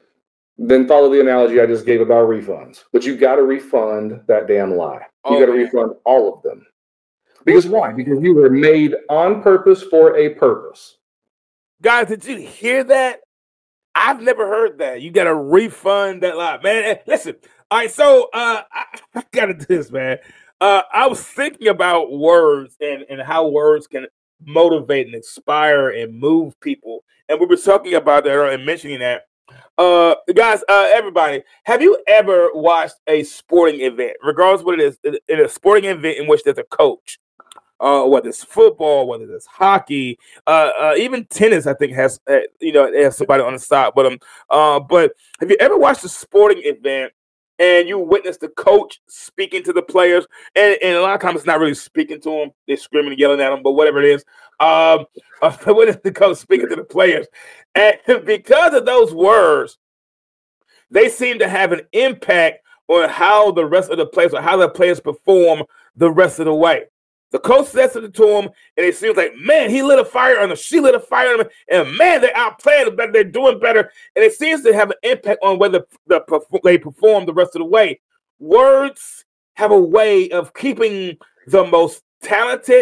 Then follow the analogy I just gave about refunds. But you got to refund that damn lie. You Oh, got to man. refund all of them. Because why? Because you were made on purpose for a purpose. Guys, did you hear that? I've never heard that. You got to refund that lie. Man, listen. All right, so uh, I, I got to do this, man. Uh, I was thinking about words and, and how words can motivate and inspire and move people. And we were talking about that and mentioning that. Uh, guys, uh, everybody, have you ever watched a sporting event, regardless of what it is, in a sporting event in which there's a coach, uh, whether it's football, whether it's hockey, uh, uh, even tennis, I think has, uh, you know, it has somebody on the side with them. Uh, but have you ever watched a sporting event and you witness the coach speaking to the players, and, and a lot of times it's not really speaking to them. They're screaming and yelling at them, but whatever it is. Um, uh, witness the coach speaking to the players. And because of those words, they seem to have an impact on how the rest of the players, or how the players perform the rest of the way. The coach says it to him, and it seems like, man, he lit a fire on them, she lit a fire on them, and man, they're outplaying better, they're doing better, and it seems to have an impact on whether the, they perform the rest of the way. Words have a way of keeping the most talented,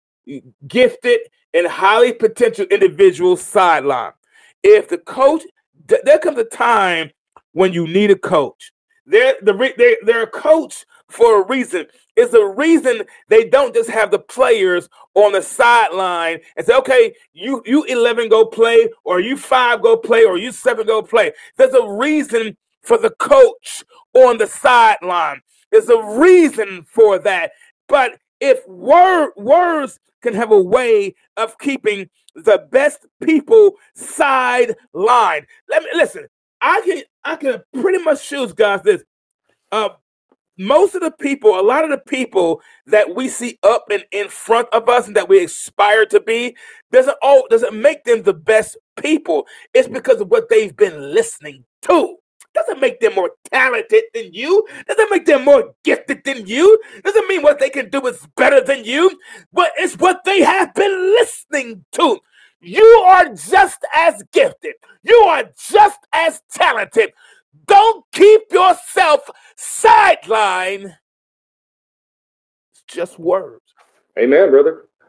gifted, and highly potential individuals sidelined. If the coach, there comes a time when you need a coach. They're, the, they're, they're a coach for a reason. It's the reason they don't just have the players on the sideline and say, okay, you you eleven go play, or you five go play, or you seven go play. There's a reason for the coach on the sideline. There's a reason for that. But if word, words can have a way of keeping the best people sidelined. Let me listen. I can I can pretty much choose, guys, this. Uh, most of the people, a lot of the people that we see up and in front of us and that we aspire to be, doesn't oh doesn't make them the best people. It's because of what they've been listening to. Doesn't make them more talented than you. Doesn't make them more gifted than you. Doesn't mean what they can do is better than you. But it's what they have been listening to. You are just as gifted. You are just as talented. Don't keep yourself sidelined. It's just words. Amen, brother.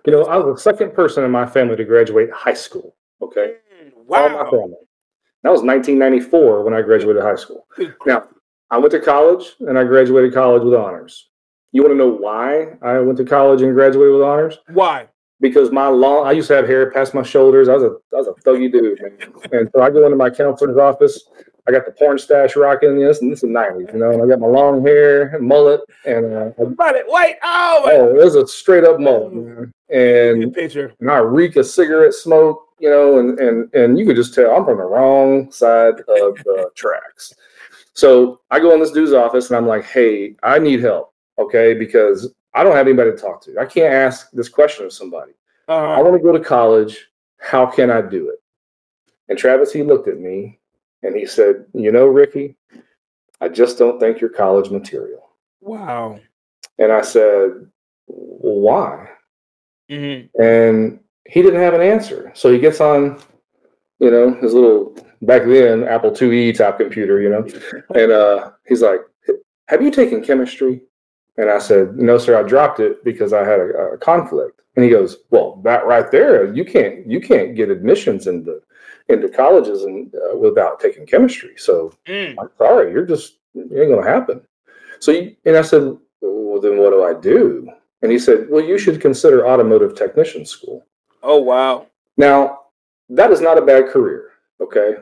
You know, I was the second person in my family to graduate high school. Okay. Wow. All my family. That was nineteen ninety-four when I graduated high school. Now, I went to college and I graduated college with honors. You want to know why I went to college and graduated with honors? Why? Because my long, I used to have hair past my shoulders. I was a, I was a thuggy dude, man. And so I go into my counselor's office. I got the porn stash rocking. This, this is the nineties, you know. And I got my long hair, mullet, and uh, But it, wait, oh, oh, it was a straight up mullet, man. And, picture. and I reek of cigarette smoke, you know, and and and you could just tell I'm from the wrong side of the tracks. So I go in this dude's office and I'm like, hey, I need help, okay, because I don't have anybody to talk to. I can't ask this question of somebody. Uh-huh. I want to go to college. How can I do it? And Travis, he looked at me and he said, you know, Ricky, I just don't think you're college material. Wow. And I said, well, why? Mm-hmm. And he didn't have an answer. So he gets on, you know, his little, back then, Apple two E type computer, you know, and uh, he's like, have you taken chemistry? And I said, no, sir, I dropped it because I had a, a conflict. And he goes, well, that right there, you can't you can't get admissions into into colleges and uh, without taking chemistry. So mm. I'm sorry, you're just it ain't gonna happen. So you, and I said, well, then what do I do? And he said, well, you should consider automotive technician school. Oh wow! Now that is not a bad career, okay,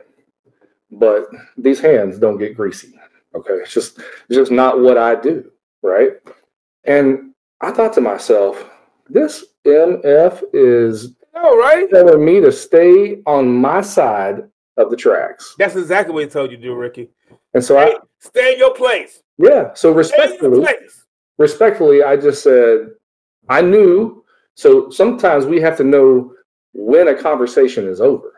but these hands don't get greasy. Okay, it's just it's just not what I do. Right. And I thought to myself, this M F is oh, right. telling me to stay on my side of the tracks. That's exactly what he told you to do, Ricky. And so stay, I stay in your place. Yeah. So respectfully, respectfully, I just said, I knew. So sometimes we have to know when a conversation is over.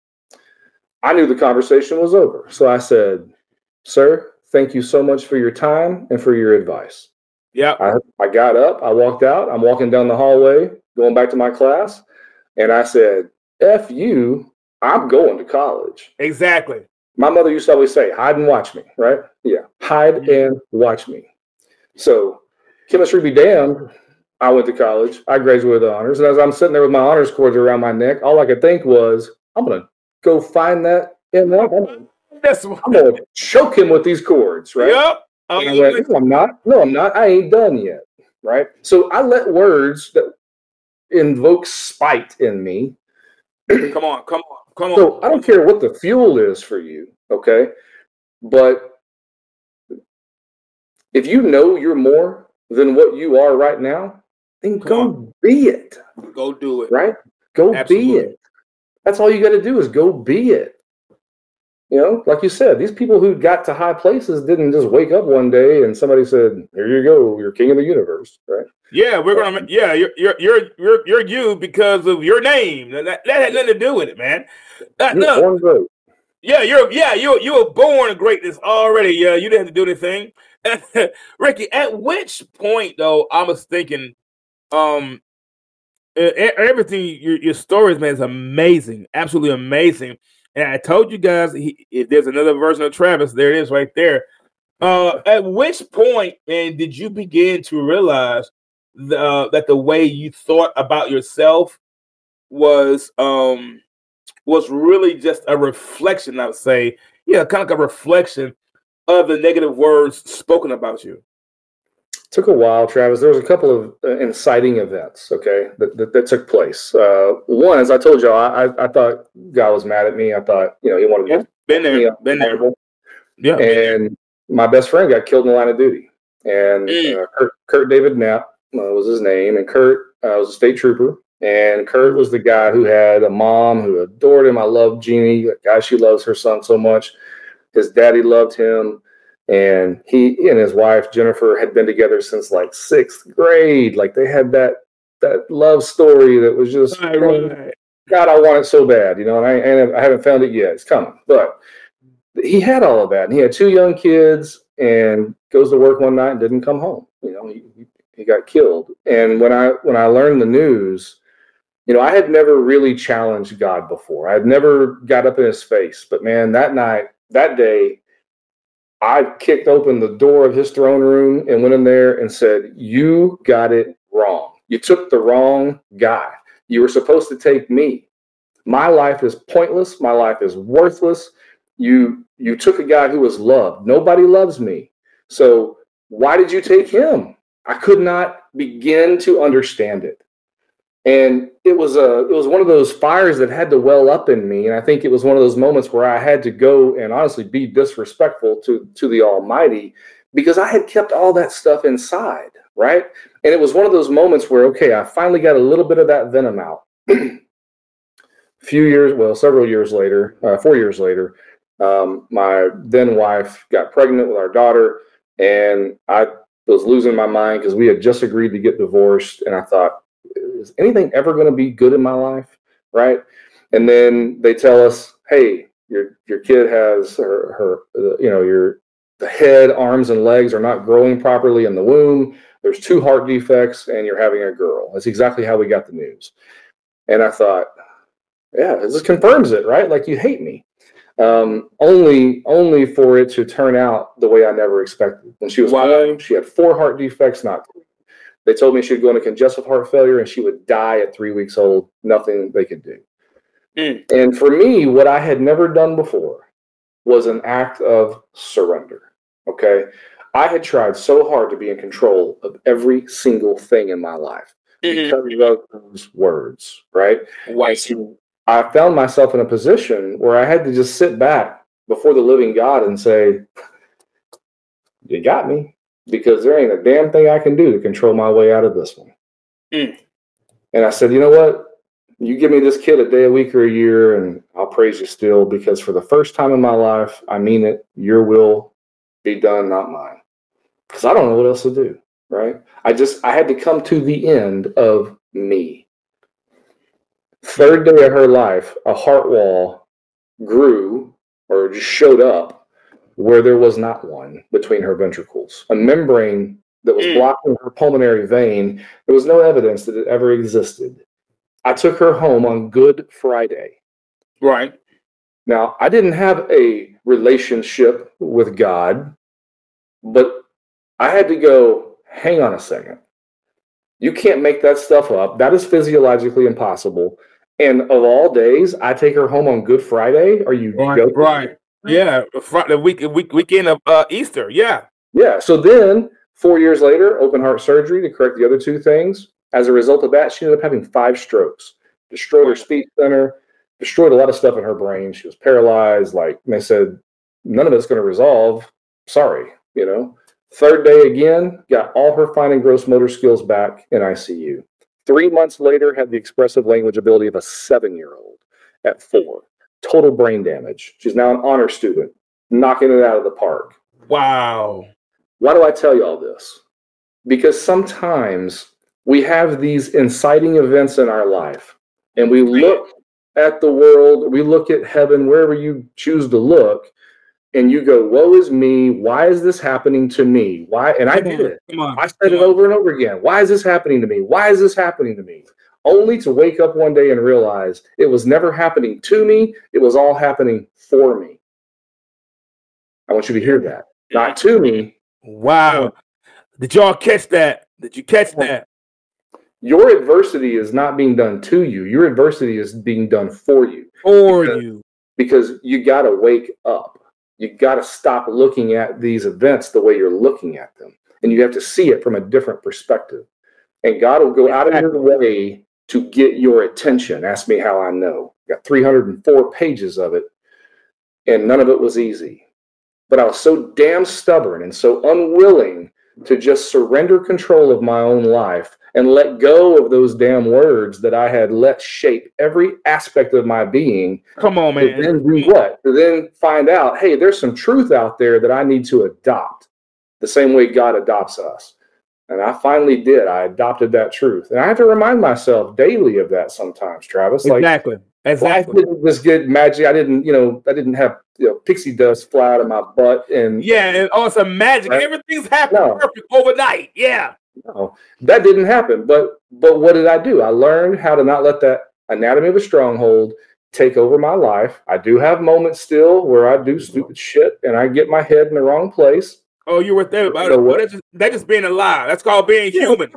I knew the conversation was over. So I said, sir, thank you so much for your time and for your advice. Yeah. I, I got up, I walked out, I'm walking down the hallway, going back to my class, and I said, F you, I'm going to college. Exactly. My mother used to always say, hide and watch me, right? Yeah, hide mm-hmm. and watch me. So chemistry be damned, I went to college, I graduated with honors, and as I'm sitting there with my honors cords around my neck, all I could think was, I'm going to go find that M F. That's I'm going to choke him with these cords, right? Yep. And I went, no, I'm not. No, I'm not. I ain't done yet, right? So I let words that invoke spite in me. Come on, come on, come on. So I don't care what the fuel is for you, okay? But if you know you're more than what you are right now, then come go on. Be it. Go do it. Right? Go Absolutely. Be it. That's all you got to do is go be it. You know, like you said, these people who got to high places didn't just wake up one day and somebody said, "Here you go, you're king of the universe." Right? Yeah, we're gonna. Um, yeah, you're you're you're you're you're you because of your name. That, that had nothing to do with it, man. That, you're no. born great. Yeah, you're yeah you you were born greatness already. Yeah, you didn't have to do anything. Ricky, at which point though, I was thinking, um, everything your your stories, man, is amazing, absolutely amazing. And I told you guys, he, if there's another version of Travis, there it is right there. Uh, at which point, man, did you begin to realize the, uh, that the way you thought about yourself was um, was really just a reflection, I would say, yeah, kind of like a reflection of the negative words spoken about you? Took a while, Travis. There was a couple of uh, inciting events, okay, that, that, that took place. Uh, one, as I told y'all, I, I, I thought God was mad at me. I thought, you know, he wanted yeah, to been there, been there. Yeah, and there. My best friend got killed in the line of duty. And mm. uh, Kurt, Kurt David Knapp uh, was his name, and Kurt uh, was a state trooper. And Kurt was the guy who had a mom who adored him. I love Jeannie, the guy she loves her son so much. His daddy loved him. And he and his wife, Jennifer, had been together since like sixth grade. Like they had that that love story that was just, right, right. God, I want it so bad, you know, and I, and I haven't found it yet. It's coming. But he had all of that. And he had two young kids and goes to work one night and didn't come home. You know, he, he got killed. And when I when I learned the news, you know, I had never really challenged God before. I had never got up in his face. But man, that night, that day, I kicked open the door of his throne room and went in there and said, you got it wrong. You took the wrong guy. You were supposed to take me. My life is pointless. My life is worthless. You you took a guy who was loved. Nobody loves me. So why did you take him? I could not begin to understand it. And it was a it was one of those fires that had to well up in me. And I think it was one of those moments where I had to go and honestly be disrespectful to, to the Almighty, because I had kept all that stuff inside, right? And it was one of those moments where, okay, I finally got a little bit of that venom out. A few years, well, several years later, uh, four years later, um, my then wife got pregnant with our daughter, and I was losing my mind because we had just agreed to get divorced. And I thought, is anything ever going to be good in my life, right? And then they tell us, hey, your your kid has her, her uh, you know, your the head, arms, and legs are not growing properly in the womb. There's two heart defects, and you're having a girl. That's exactly how we got the news. And I thought, yeah, this confirms it, right? Like, you hate me. Um, only, only for it to turn out the way I never expected. When she was Wow. born, she had four heart defects, not three. They told me she'd go into congestive heart failure and she would die at three weeks old. Nothing they could do. Mm. And for me, what I had never done before was an act of surrender. Okay. I had tried so hard to be in control of every single thing in my life Mhm. because of those words, right? Wow. And so I found myself in a position where I had to just sit back before the living God and say, you got me. Because there ain't a damn thing I can do to control my way out of this one. Mm. And I said, you know what? You give me this kid a day, a week, or a year, and I'll praise you still, because for the first time in my life, I mean it. Your will be done, not mine. Because I don't know what else to do, right? I just, I had to come to the end of me. Third day of her life, a heart wall grew or just showed up where there was not one between her ventricles, a membrane that was Mm. blocking her pulmonary vein. There was no evidence that it ever existed. I took her home on Good Friday. Right. Now, I didn't have a relationship with God, but I had to go, hang on a second. You can't make that stuff up. That is physiologically impossible. And of all days, I take her home on Good Friday? Are you Right. joking? Right. Yeah. Fri- The week, week weekend of uh, Easter. Yeah. Yeah. So then, four years later, open heart surgery to correct the other two things. As a result of that, she ended up having five strokes, destroyed her speech center, destroyed a lot of stuff in her brain. She was paralyzed. Like, and they said, none of it's going to resolve. Sorry, you know. Third day again, got all her fine and gross motor skills back in I C U. Three months later, had the expressive language ability of a seven-year-old at four. Total brain damage. She's now an honor student, knocking it out of the park. Wow. Why do I tell you all this? Because sometimes we have these inciting events in our life, and we look at the world, we look at heaven, wherever you choose to look, and you go, woe is me. Why is this happening to me? Why? And I Come did on. it. Come on. I said Come it on. over and over again. Why is this happening to me? Why is this happening to me? Only to wake up one day and realize it was never happening to me. It was all happening for me. I want you to hear that. Not to me. Wow. Did y'all catch that? Did you catch that? Your adversity is not being done to you. Your adversity is being done for you. For Because- you. Because you got to wake up. You got to stop looking at these events the way you're looking at them. And you have to see it from a different perspective. And God will go out of his way to get your attention. Ask me how I know. Got three hundred four pages of it, and none of it was easy. But I was so damn stubborn and so unwilling to just surrender control of my own life and let go of those damn words that I had let shape every aspect of my being. Come on, To man. then do what? To then find out, hey, there's some truth out there that I need to adopt the same way God adopts us. And I finally did. I adopted that truth. And I have to remind myself daily of that sometimes, Travis. Like, Exactly. life Exactly. didn't just get magic. I didn't, you know, I didn't have, you know, pixie dust fly out of my butt. And Yeah, and also magic. Right? Everything's happening No. perfect overnight. Yeah. no, that didn't happen. But but what did I do? I learned how to not let that anatomy of a stronghold take over my life. I do have moments still where I do stupid shit and I get my head in the wrong place. Oh, you were there. You know what? That's just, that's just being alive. That's called being Yeah. human.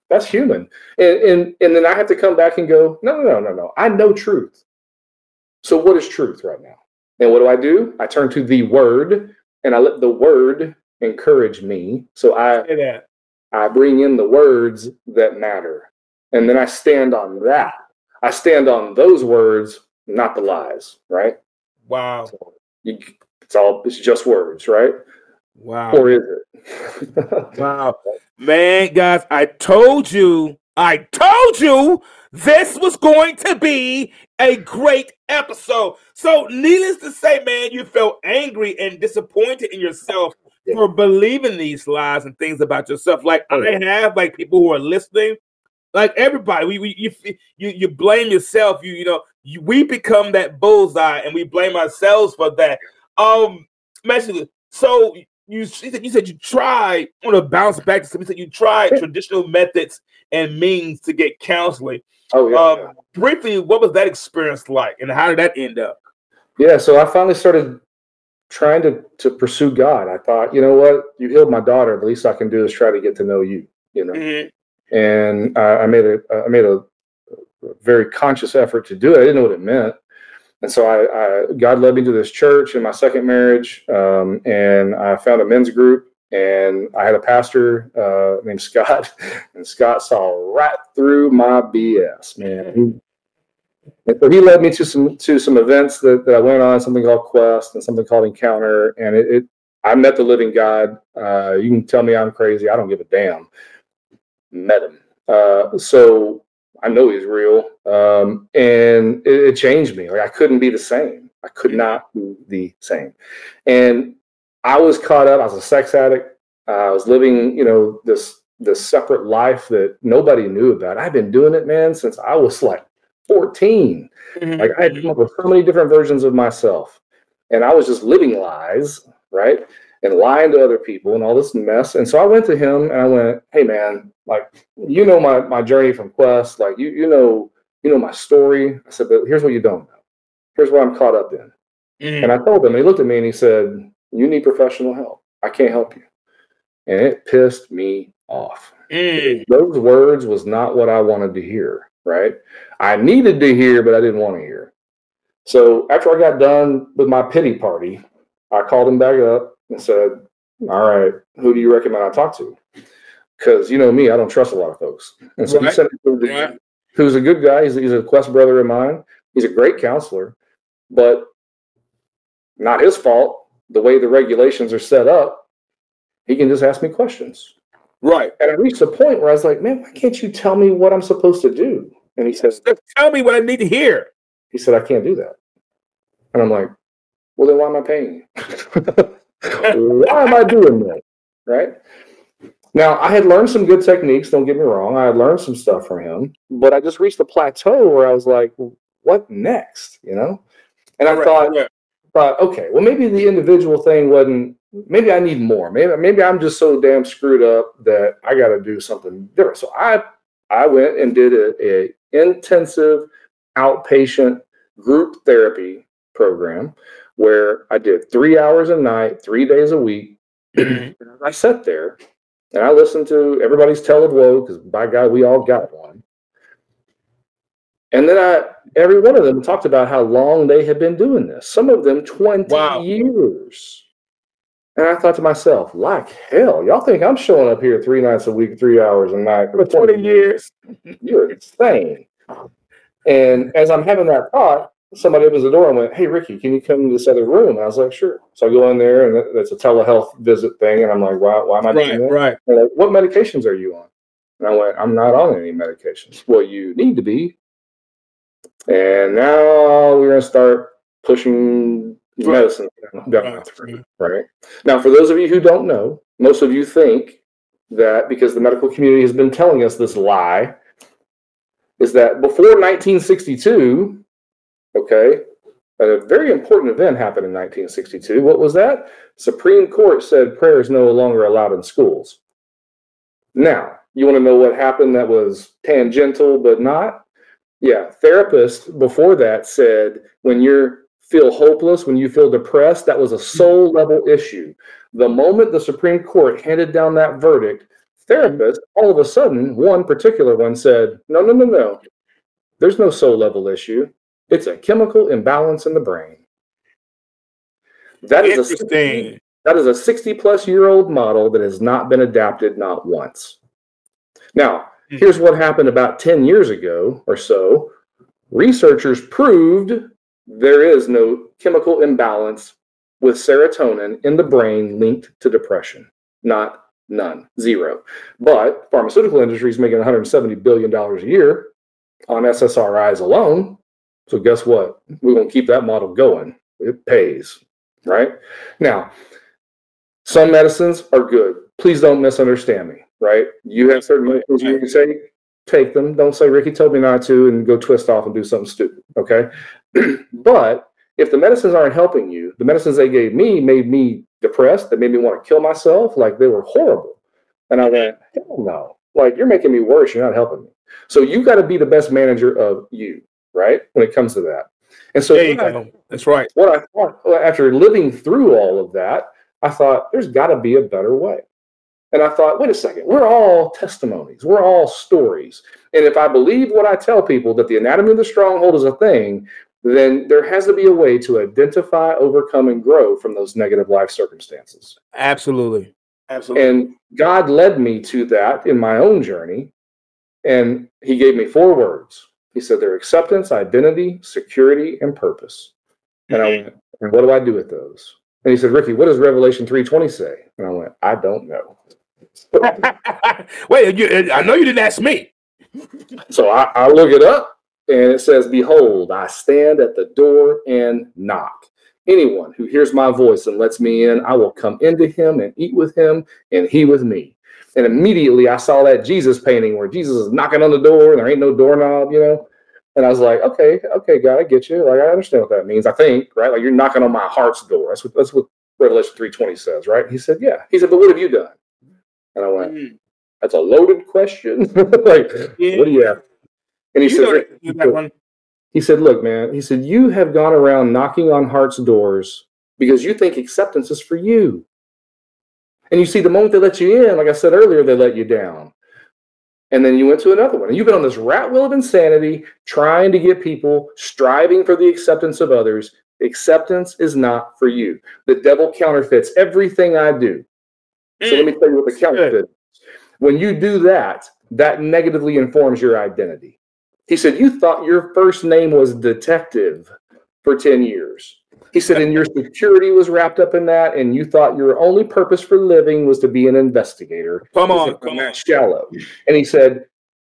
That's human. And, and, and then I have to come back and go, no, no, no, no, no. I know truth. So what is truth right now? And what do I do? I turn to the word and I let the word encourage me. So I, I bring in the words that matter. And then I stand on that. I stand on those words, not the lies, right? Wow. So you, it's all, it's just words, right? Wow. Or is it? Wow. Man, guys, I told you, I told you this was going to be a great episode. So needless to say, man, you felt angry and disappointed in yourself yeah. for believing these lies and things about yourself. Like oh, I have, like people who are listening, like everybody, we, we you, you you blame yourself. You you know you, we become that bullseye and we blame ourselves for that. Um, actually, so you said you said you tried. I want to bounce back to something. You said you tried traditional methods and means to get counseling. Oh yeah, um, yeah. Briefly, what was that experience like, and how did that end up? Yeah, so I finally started trying to to pursue God. I thought, you know what, you healed my daughter. The least I can do is try to get to know you. You know. Mm-hmm. And uh, I made a I made a very conscious effort to do it. I didn't know what it meant, and so I, I God led me to this church in my second marriage, um, and I found a men's group, and I had a pastor uh, named Scott, and Scott saw right through my B S, man. And so he led me to some to some events that, that I went on, something called Quest and something called Encounter, and it, it I met the living God. Uh, you can tell me I'm crazy, I don't give a damn. Met him. Uh, so I know he's real. Um, and it, it changed me. Like I couldn't be the same. I could not be the same. And I was caught up. I was a sex addict. Uh, I was living, you know, this, this separate life that nobody knew about. I've been doing it, man, since I was like fourteen. Mm-hmm. Like I had come up with so many different versions of myself. And I was just living lies, right? And lying to other people and all this mess. And so I went to him and I went, hey man, like, you know, my, my journey from Quest, like, you, you know, you know, my story. I said, but here's what you don't know. Here's what I'm caught up in. Mm. And I told him, he looked at me and he said, you need professional help. I can't help you. And it pissed me off. Mm. Those words was not what I wanted to hear, right? I needed to hear, but I didn't want to hear. So after I got done with my pity party, I called him back up and said, all right, who do you recommend I talk to? Because you know me, I don't trust a lot of folks. And so right. he sent me to yeah. who's a good guy. He's, he's a Quest brother of mine. He's a great counselor, but not his fault. The way the regulations are set up, he can just ask me questions. Right. And I reached a point where I was like, man, why can't you tell me what I'm supposed to do? And he says, tell me what I need to hear. He said, I can't do that. And I'm like, well, then why am I paying you? Why am I doing that? Right? Now, I had learned some good techniques, don't get me wrong. I had learned some stuff from him, but I just reached a plateau where I was like, what next? You know? And I right, thought, right. thought, okay, well, maybe the individual thing wasn't, maybe I need more. Maybe, maybe I'm just so damn screwed up that I got to do something different. So I, I went and did a, a intensive outpatient group therapy program where I did three hours a night, three days a week. I sat there and I listened to everybody's tell of woe, because by God, we all got one. And then I, every one of them talked about how long they had been doing this. Some of them twenty wow. years. And I thought to myself, like hell, y'all think I'm showing up here three nights a week, three hours a night for twenty years? You're insane. And as I'm having that thought, somebody opens the door and went, hey, Ricky, can you come to this other room? And I was like, sure. So I go in there, and it's a telehealth visit thing. And I'm like, why, why am I doing right, that? Right. They're like, what medications are you on? And I went, I'm not on any medications. Well, you need to be. And now we're going to start pushing medicine down my throat, right? Now, for those of you who don't know, most of you think that because the medical community has been telling us this lie, is that before nineteen sixty-two, okay, a very important event happened in nineteen sixty-two. What was that? Supreme Court said prayer is no longer allowed in schools. Now, you want to know what happened that was tangential but not? Yeah, therapists before that said when you feel hopeless, when you feel depressed, that was a soul level issue. The moment the Supreme Court handed down that verdict, therapist, all of a sudden, one particular one said, no, no, no, no. There's no soul level issue. It's a chemical imbalance in the brain. That is a sixty, that is a sixty plus year old model that has not been adapted not once. Now, mm-hmm. here's what happened about ten years ago or so. Researchers proved there is no chemical imbalance with serotonin in the brain linked to depression. Not none, zero. But pharmaceutical industry is making one hundred seventy billion dollars a year on S S R Is alone. So guess what? We're going to keep that model going. It pays. Right? Now, some medicines are good. Please don't misunderstand me, right? You have certain medicines you can say, take them. Don't say, Ricky told me not to, and go twist off and do something stupid, okay? But if the medicines aren't helping you, the medicines they gave me made me depressed. They made me want to kill myself. Like, they were horrible. And I went, hell no. Like, you're making me worse. You're not helping me. So you got to be the best manager of you, right? When it comes to that. And so there you go. I, that's right. What I thought after living through all of that, I thought there's got to be a better way. And I thought, wait a second, we're all testimonies. We're all stories. And if I believe what I tell people, that the anatomy of the stronghold is a thing, then there has to be a way to identify, overcome, and grow from those negative life circumstances. Absolutely. Absolutely. And God led me to that in my own journey. And he gave me four words. He said, they're acceptance, identity, security, and purpose. And I went, and what do I do with those? And he said, Ricky, what does Revelation three twenty say? And I went, I don't know. Wait, you, I know you didn't ask me. So I, I look it up, and it says, behold, I stand at the door and knock. Anyone who hears my voice and lets me in, I will come into him and eat with him, and he with me. And immediately I saw that Jesus painting where Jesus is knocking on the door and there ain't no doorknob, you know? And I was like, okay, okay, God, I get you. Like, I understand what that means. I think, right? Like, you're knocking on my heart's door. That's what, that's what Revelation three twenty says, right? He said, yeah. He said, but what have you done? And I went, mm. that's a loaded question. Like, yeah. What do you have? And he you said, he said, look, man, he said, you have gone around knocking on heart's doors because you think acceptance is for you. And you see, the moment they let you in, like I said earlier, they let you down. And then you went to another one. And you've been on this rat wheel of insanity, trying to get people, striving for the acceptance of others. Acceptance is not for you. The devil counterfeits everything I do. So let me tell you what the counterfeit is. When you do that, that negatively informs your identity. He said, you thought your first name was Detective for ten years. He said, and your security was wrapped up in that, and you thought your only purpose for living was to be an investigator. Come on, come on. Shallow. And he said,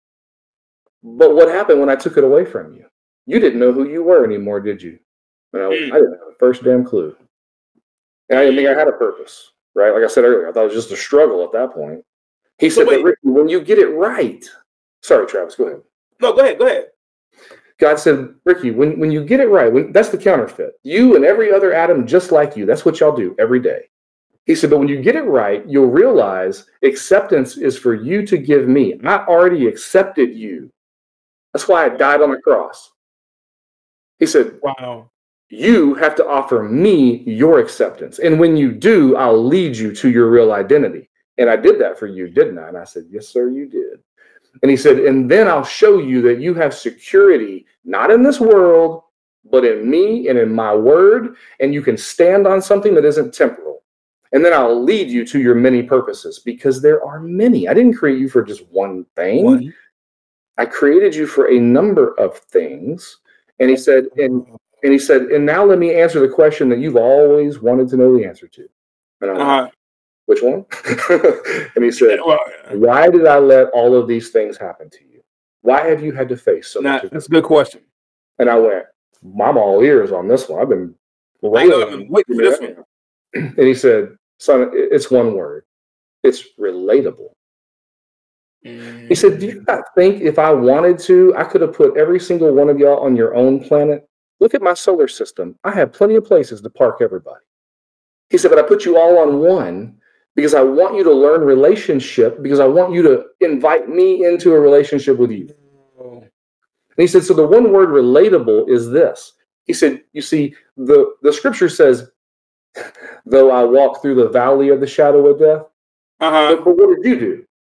but what happened when I took it away from you? You didn't know who you were anymore, did you? And I, mm. I didn't have the first damn clue. And I didn't think I had a purpose, right? Like I said earlier, I thought it was just a struggle at that point. He said, but Ricky, when you get it right. Sorry, Travis, go ahead. No, go ahead, go ahead. God said, Ricky, when, when you get it right, when, that's the counterfeit. You and every other Adam just like you. That's what y'all do every day. He said, but when you get it right, you'll realize acceptance is for you to give me. I already accepted you. That's why I died on the cross. He said, wow. You have to offer me your acceptance. And when you do, I'll lead you to your real identity. And I did that for you, didn't I? And I said, yes, sir, you did. And he said, and then I'll show you that you have security, not in this world, but in me and in my word. And you can stand on something that isn't temporal. And then I'll lead you to your many purposes, because there are many. I didn't create you for just one thing. One. I created you for a number of things. And he said, and, and he said, and now let me answer the question that you've always wanted to know the answer to. And I'm uh-huh. like, which one? And he said, well, why did I let all of these things happen to you? Why have you had to face so nah, much? That's a good question. And I went, I'm all ears on this one. I've been waiting for this one. And he said, son, it's one word. It's relatable. Mm. He said, do you not think if I wanted to, I could have put every single one of y'all on your own planet? Look at my solar system. I have plenty of places to park everybody. He said, but I put you all on one because I want you to learn relationship, because I want you to invite me into a relationship with you. And he said, so the one word relatable is this. He said, you see, the, the scripture says, though I walk through the valley of the shadow of death. Uh-huh. But, but what did you do?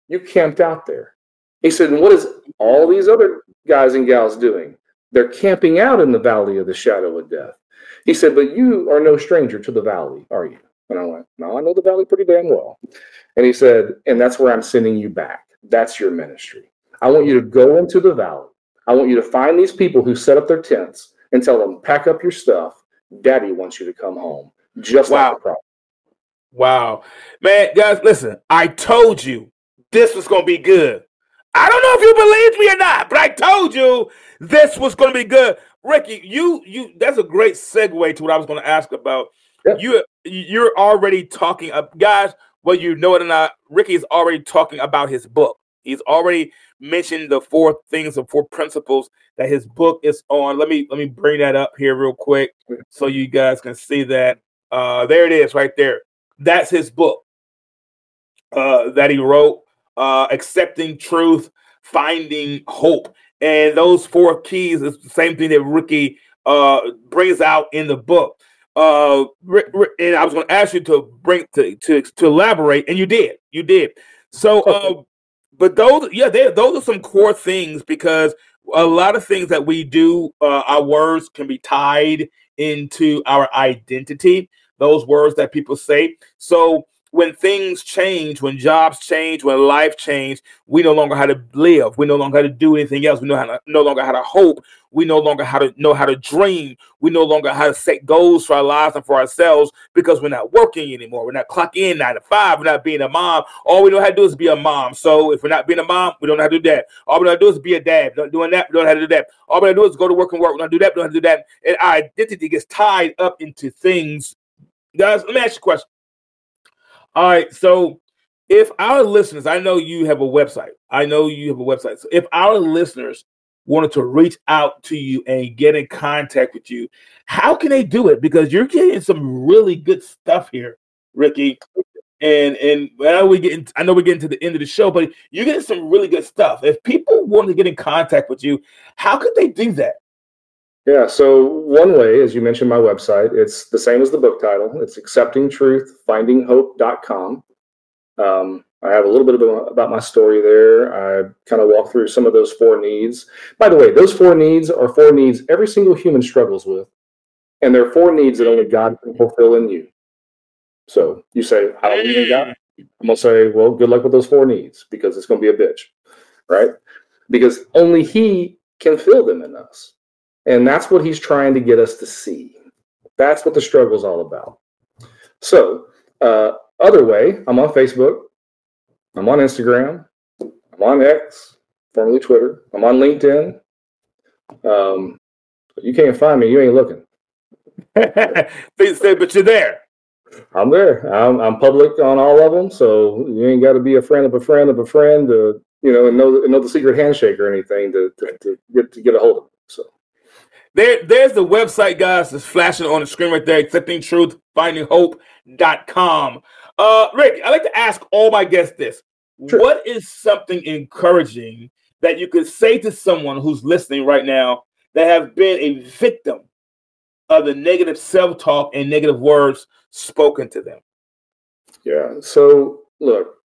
You camped out there. He said, and what is all these other guys and gals doing? They're camping out in the valley of the shadow of death. He said, but you are no stranger to the valley, are you? And I went, no, I know the valley pretty damn well. And he said, and that's where I'm sending you back. That's your ministry. I want you to go into the valley. I want you to find these people who set up their tents and tell them, pack up your stuff. Daddy wants you to come home. Just wow. like the prophet. Wow. Man, guys, listen, I told you this was going to be good. I don't know if you believed me or not, but I told you this was going to be good. Ricky, you, you, that's a great segue to what I was going to ask about. Yep. You, you're already talking, uh, guys, whether you know it or not, Ricky is already talking about his book. He's already mentioned the four things, the four principles that his book is on. Let me, let me bring that up here real quick so you guys can see that. Uh, there it is right there. That's his book uh, that he wrote, uh, Accepting Truth, Finding Hope. And those four keys is the same thing that Ricky uh, brings out in the book. Uh, and I was going to ask you to bring to, to to elaborate, and you did. You did. So, uh, but those, yeah, they, those are some core things, because a lot of things that we do, uh, our words can be tied into our identity. Those words that people say. So when things change, when jobs change, when life change, we no longer how to live. We no longer how to do anything else. We know how to, no longer how to hope. We no longer how to know how to dream. We no longer how to set goals for our lives and for ourselves, because we're not working anymore. We're not clocking in nine to five. We're not being a mom. All we know how to do is be a mom. So if we're not being a mom, we don't know how to do that. All we know how to do is be a dad. We're not doing that. We don't know how to do that. All we know how to do is go to work and work. We don't do that. We don't know how to do that. And our identity gets tied up into things. Guys, let me ask you a question. All right, so if our listeners, I know you have a website. I know you have a website. So if our listeners wanted to reach out to you and get in contact with you, how can they do it? Because you're getting some really good stuff here, Ricky. And and I know we get I know we're getting to the end of the show, but you're getting some really good stuff. If people want to get in contact with you, how could they do that? Yeah, so one way, as you mentioned, my website, it's the same as the book title. It's accepting truth finding hope dot com. Um, I have a little bit about, about my story there. I kind of walk through some of those four needs. By the way, those four needs are four needs every single human struggles with. And they're four needs that only God can fulfill in you. So you say, I don't believe in God. I'm going to say, well, good luck with those four needs, because it's going to be a bitch, right? Because only He can fill them in us. And that's what He's trying to get us to see. That's what the struggle is all about. So, uh, other way, I'm on Facebook. I'm on Instagram. I'm on X, formerly Twitter. I'm on LinkedIn. Um, you can't find me. You ain't looking. Please say, but you're there. I'm there. I'm, I'm public on all of them. So you ain't got to be a friend of a friend of a friend to, you know, and know, know the secret handshake or anything to, to, to get to get a hold of me. So. There, there's the website, guys. It's flashing on the screen right there. accepting truth finding hope dot com. Uh, Rick, I like to ask all my guests this: sure. What is something encouraging that you could say to someone who's listening right now that have been a victim of the negative self-talk and negative words spoken to them? Yeah. So look,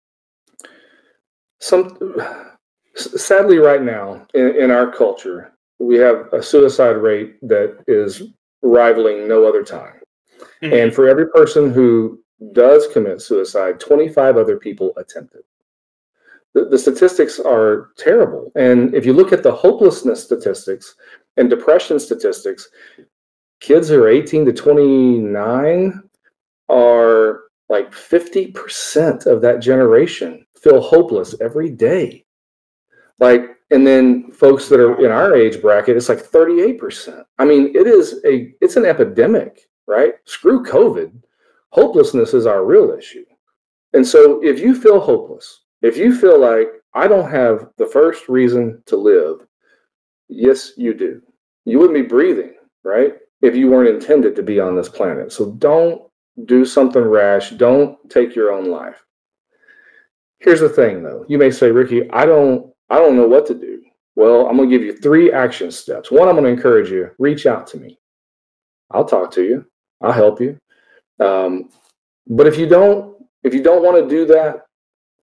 some sadly right now in, in our culture, we have a suicide rate that is rivaling no other time. Mm-hmm. And for every person who does commit suicide, twenty-five other people attempt it. The, the statistics are terrible. And if you look at the hopelessness statistics and depression statistics, kids who are eighteen to twenty-nine are like fifty percent of that generation feel hopeless every day. Like, and then folks that are in our age bracket, it's like thirty-eight percent. I mean, it is a, it's an epidemic, right? Screw COVID. Hopelessness is our real issue. And so if you feel hopeless, if you feel like I don't have the first reason to live, yes, you do. You wouldn't be breathing, right? If you weren't intended to be on this planet. So don't do something rash. Don't take your own life. Here's the thing though. You may say, Ricky, I don't, I don't know what to do. Well, I'm going to give you three action steps. One, I'm going to encourage you, reach out to me. I'll talk to you. I'll help you. Um, but if you don't, if you don't want to do that,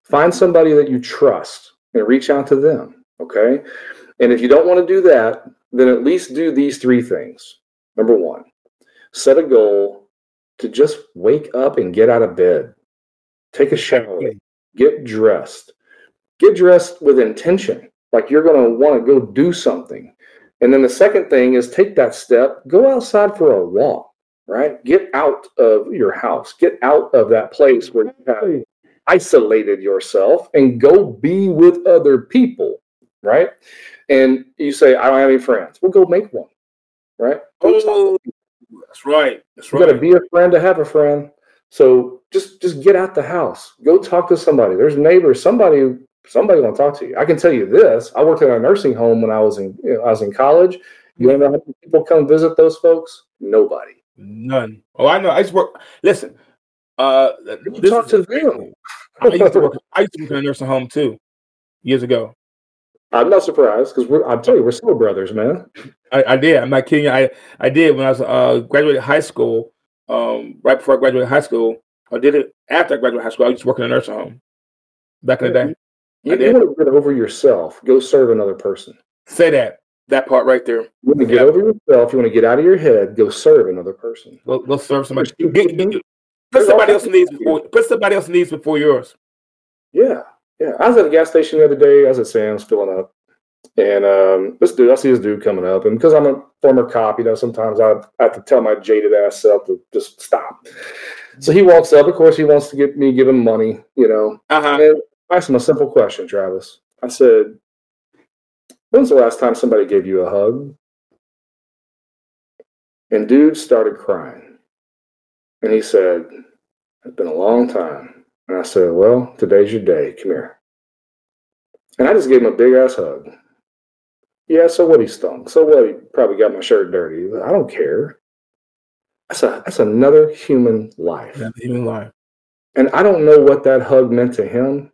Find somebody that you trust and reach out to them, okay? And if you don't want to do that, then at least do these three things. Number one, set a goal to just wake up and get out of bed. Take a shower, get dressed. Get dressed with intention, like you're going to want to go do something. And then the second thing is take that step, go outside for a walk, right? Get out of your house, get out of that place where you have isolated yourself and go be with other people, right? And you say, I don't have any friends. Well, go make one, right? Oh, that's right. That's right. You got to be a friend to have a friend. So just just get out the house. Go talk to somebody. There's neighbors. Somebody somebody want to talk to you. I can tell you this. I worked in a nursing home when I was in you know, I was in college. You know how many people come visit those folks? Nobody. None. Oh, I know. I used to work. Listen. Uh, this talk to them. I used to work. I used to work in a nursing home too, years ago. I'm not surprised because we're. I'll tell you, we're still brothers, man. I, I did. I'm not kidding. I I did when I was uh graduated high school. Um, right before I graduated high school, I did it after I graduated high school. I used to work in a nursing home back in the day. You, you want to get over yourself. Go serve another person. Say that. That part right there. You want to get yeah. over yourself. You want to get out of your head. Go serve another person. Go, go serve somebody. Get, get, put somebody else's needs before. Put somebody else's needs before yours. Yeah, yeah. I was at a gas station the other day. I was at Sam's filling up, and um, this dude. I see this dude coming up, and because I'm a former cop, you know, sometimes I have to tell my jaded ass self to just stop. So he walks up. Of course, he wants to get me give him money. You know. Uh-huh. And I asked him a simple question, Travis. I said, when's the last time somebody gave you a hug? And dude started crying. And he said, it's been a long time. And I said, well, today's your day. Come here. And I just gave him a big ass hug. Yeah, so what, he stunk. So what, he probably got my shirt dirty. I don't care. That's, a, that's another human life. Another human life. And I don't know what that hug meant to him.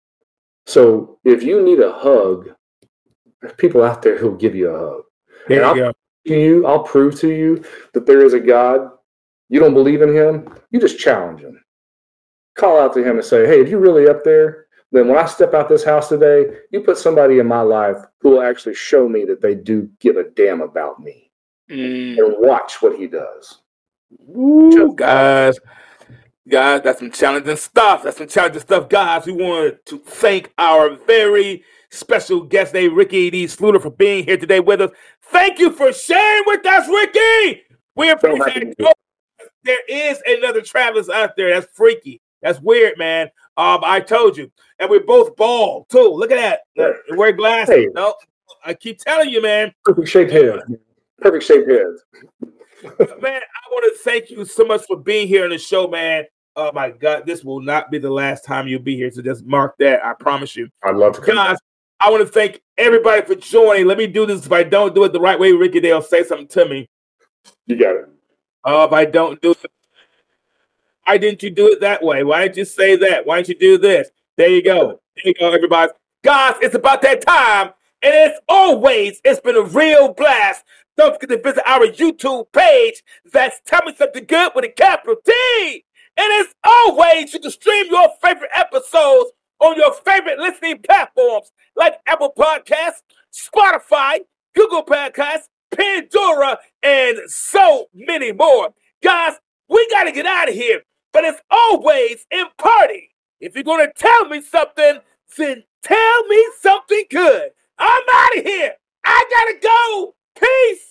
So if you need a hug, there's people out there who'll give you a hug. There and you I'll, go. You, I'll prove to you that there is a God. You don't believe in him, you just challenge him. Call out to him and say, hey, if you're really up there, then when I step out this house today, you put somebody in my life who will actually show me that they do give a damn about me. Mm. And watch what he does. Ooh, guys. Guys, that's some challenging stuff. That's some challenging stuff, guys. We want to thank our very special guest today, Ricky D. Sluter, for being here today with us. Thank you for sharing with us, Ricky. We appreciate it. There is another Travis out there that's freaky. That's weird, man. Um, I told you. And we're both bald, too. Look at that. We wear glasses. Hey. No, I keep telling you, man. Perfect shaped head. Perfect shaped head. Man, I want to thank you so much for being here on the show, man. Oh, my God. This will not be the last time you'll be here, so just mark that. I promise you. I'd love to come. Guys, I want to thank everybody for joining. Let me do this. If I don't do it the right way, Ricky, they'll say something to me. You got it. Oh, if I don't do it, why didn't you do it that way? Why didn't you say that? Why didn't you do this? There you go. There you go, everybody. Guys, it's about that time. And as always, it's been a real blast. Don't forget to visit our YouTube page. That's Tell Me Something Good with a capital T. And as always, you can stream your favorite episodes on your favorite listening platforms like Apple Podcasts, Spotify, Google Podcasts, Pandora, and so many more. Guys, we got to get out of here. But as always, in party, if you're going to tell me something, then tell me something good. I'm out of here. I got to go. Peace.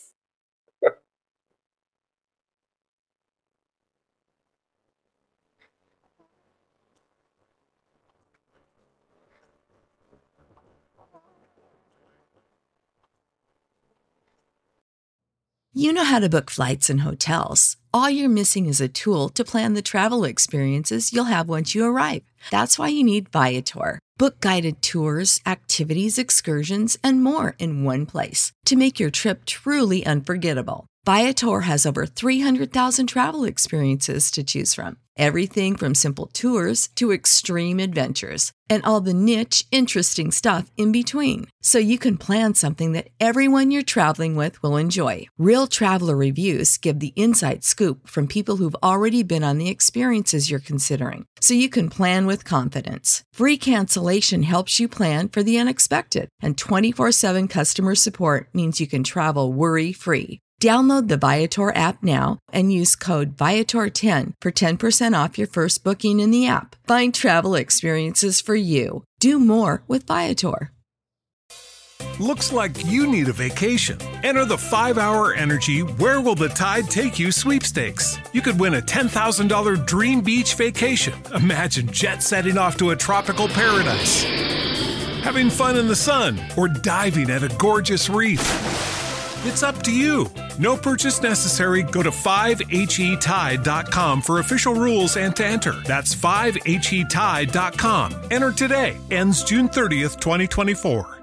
You know how to book flights and hotels. All you're missing is a tool to plan the travel experiences you'll have once you arrive. That's why you need Viator. Book guided tours, activities, excursions, and more in one place to make your trip truly unforgettable. Viator has over three hundred thousand travel experiences to choose from. Everything from simple tours to extreme adventures and all the niche, interesting stuff in between. So you can plan something that everyone you're traveling with will enjoy. Real traveler reviews give the inside scoop from people who've already been on the experiences you're considering. So you can plan with confidence. Free cancellation helps you plan for the unexpected. And twenty-four seven customer support means you can travel worry-free. Download the Viator app now and use code Viator ten for ten percent off your first booking in the app. Find travel experiences for you. Do more with Viator. Looks like you need a vacation. Enter the five hour Energy Where Will the Tide Take You sweepstakes. You could win a ten thousand dollars dream beach vacation. Imagine jet setting off to a tropical paradise, having fun in the sun, or diving at a gorgeous reef. It's up to you. No purchase necessary. Go to five H E tide dot com for official rules and to enter. That's five H E tide dot com. Enter today. Ends June thirtieth, twenty twenty-four.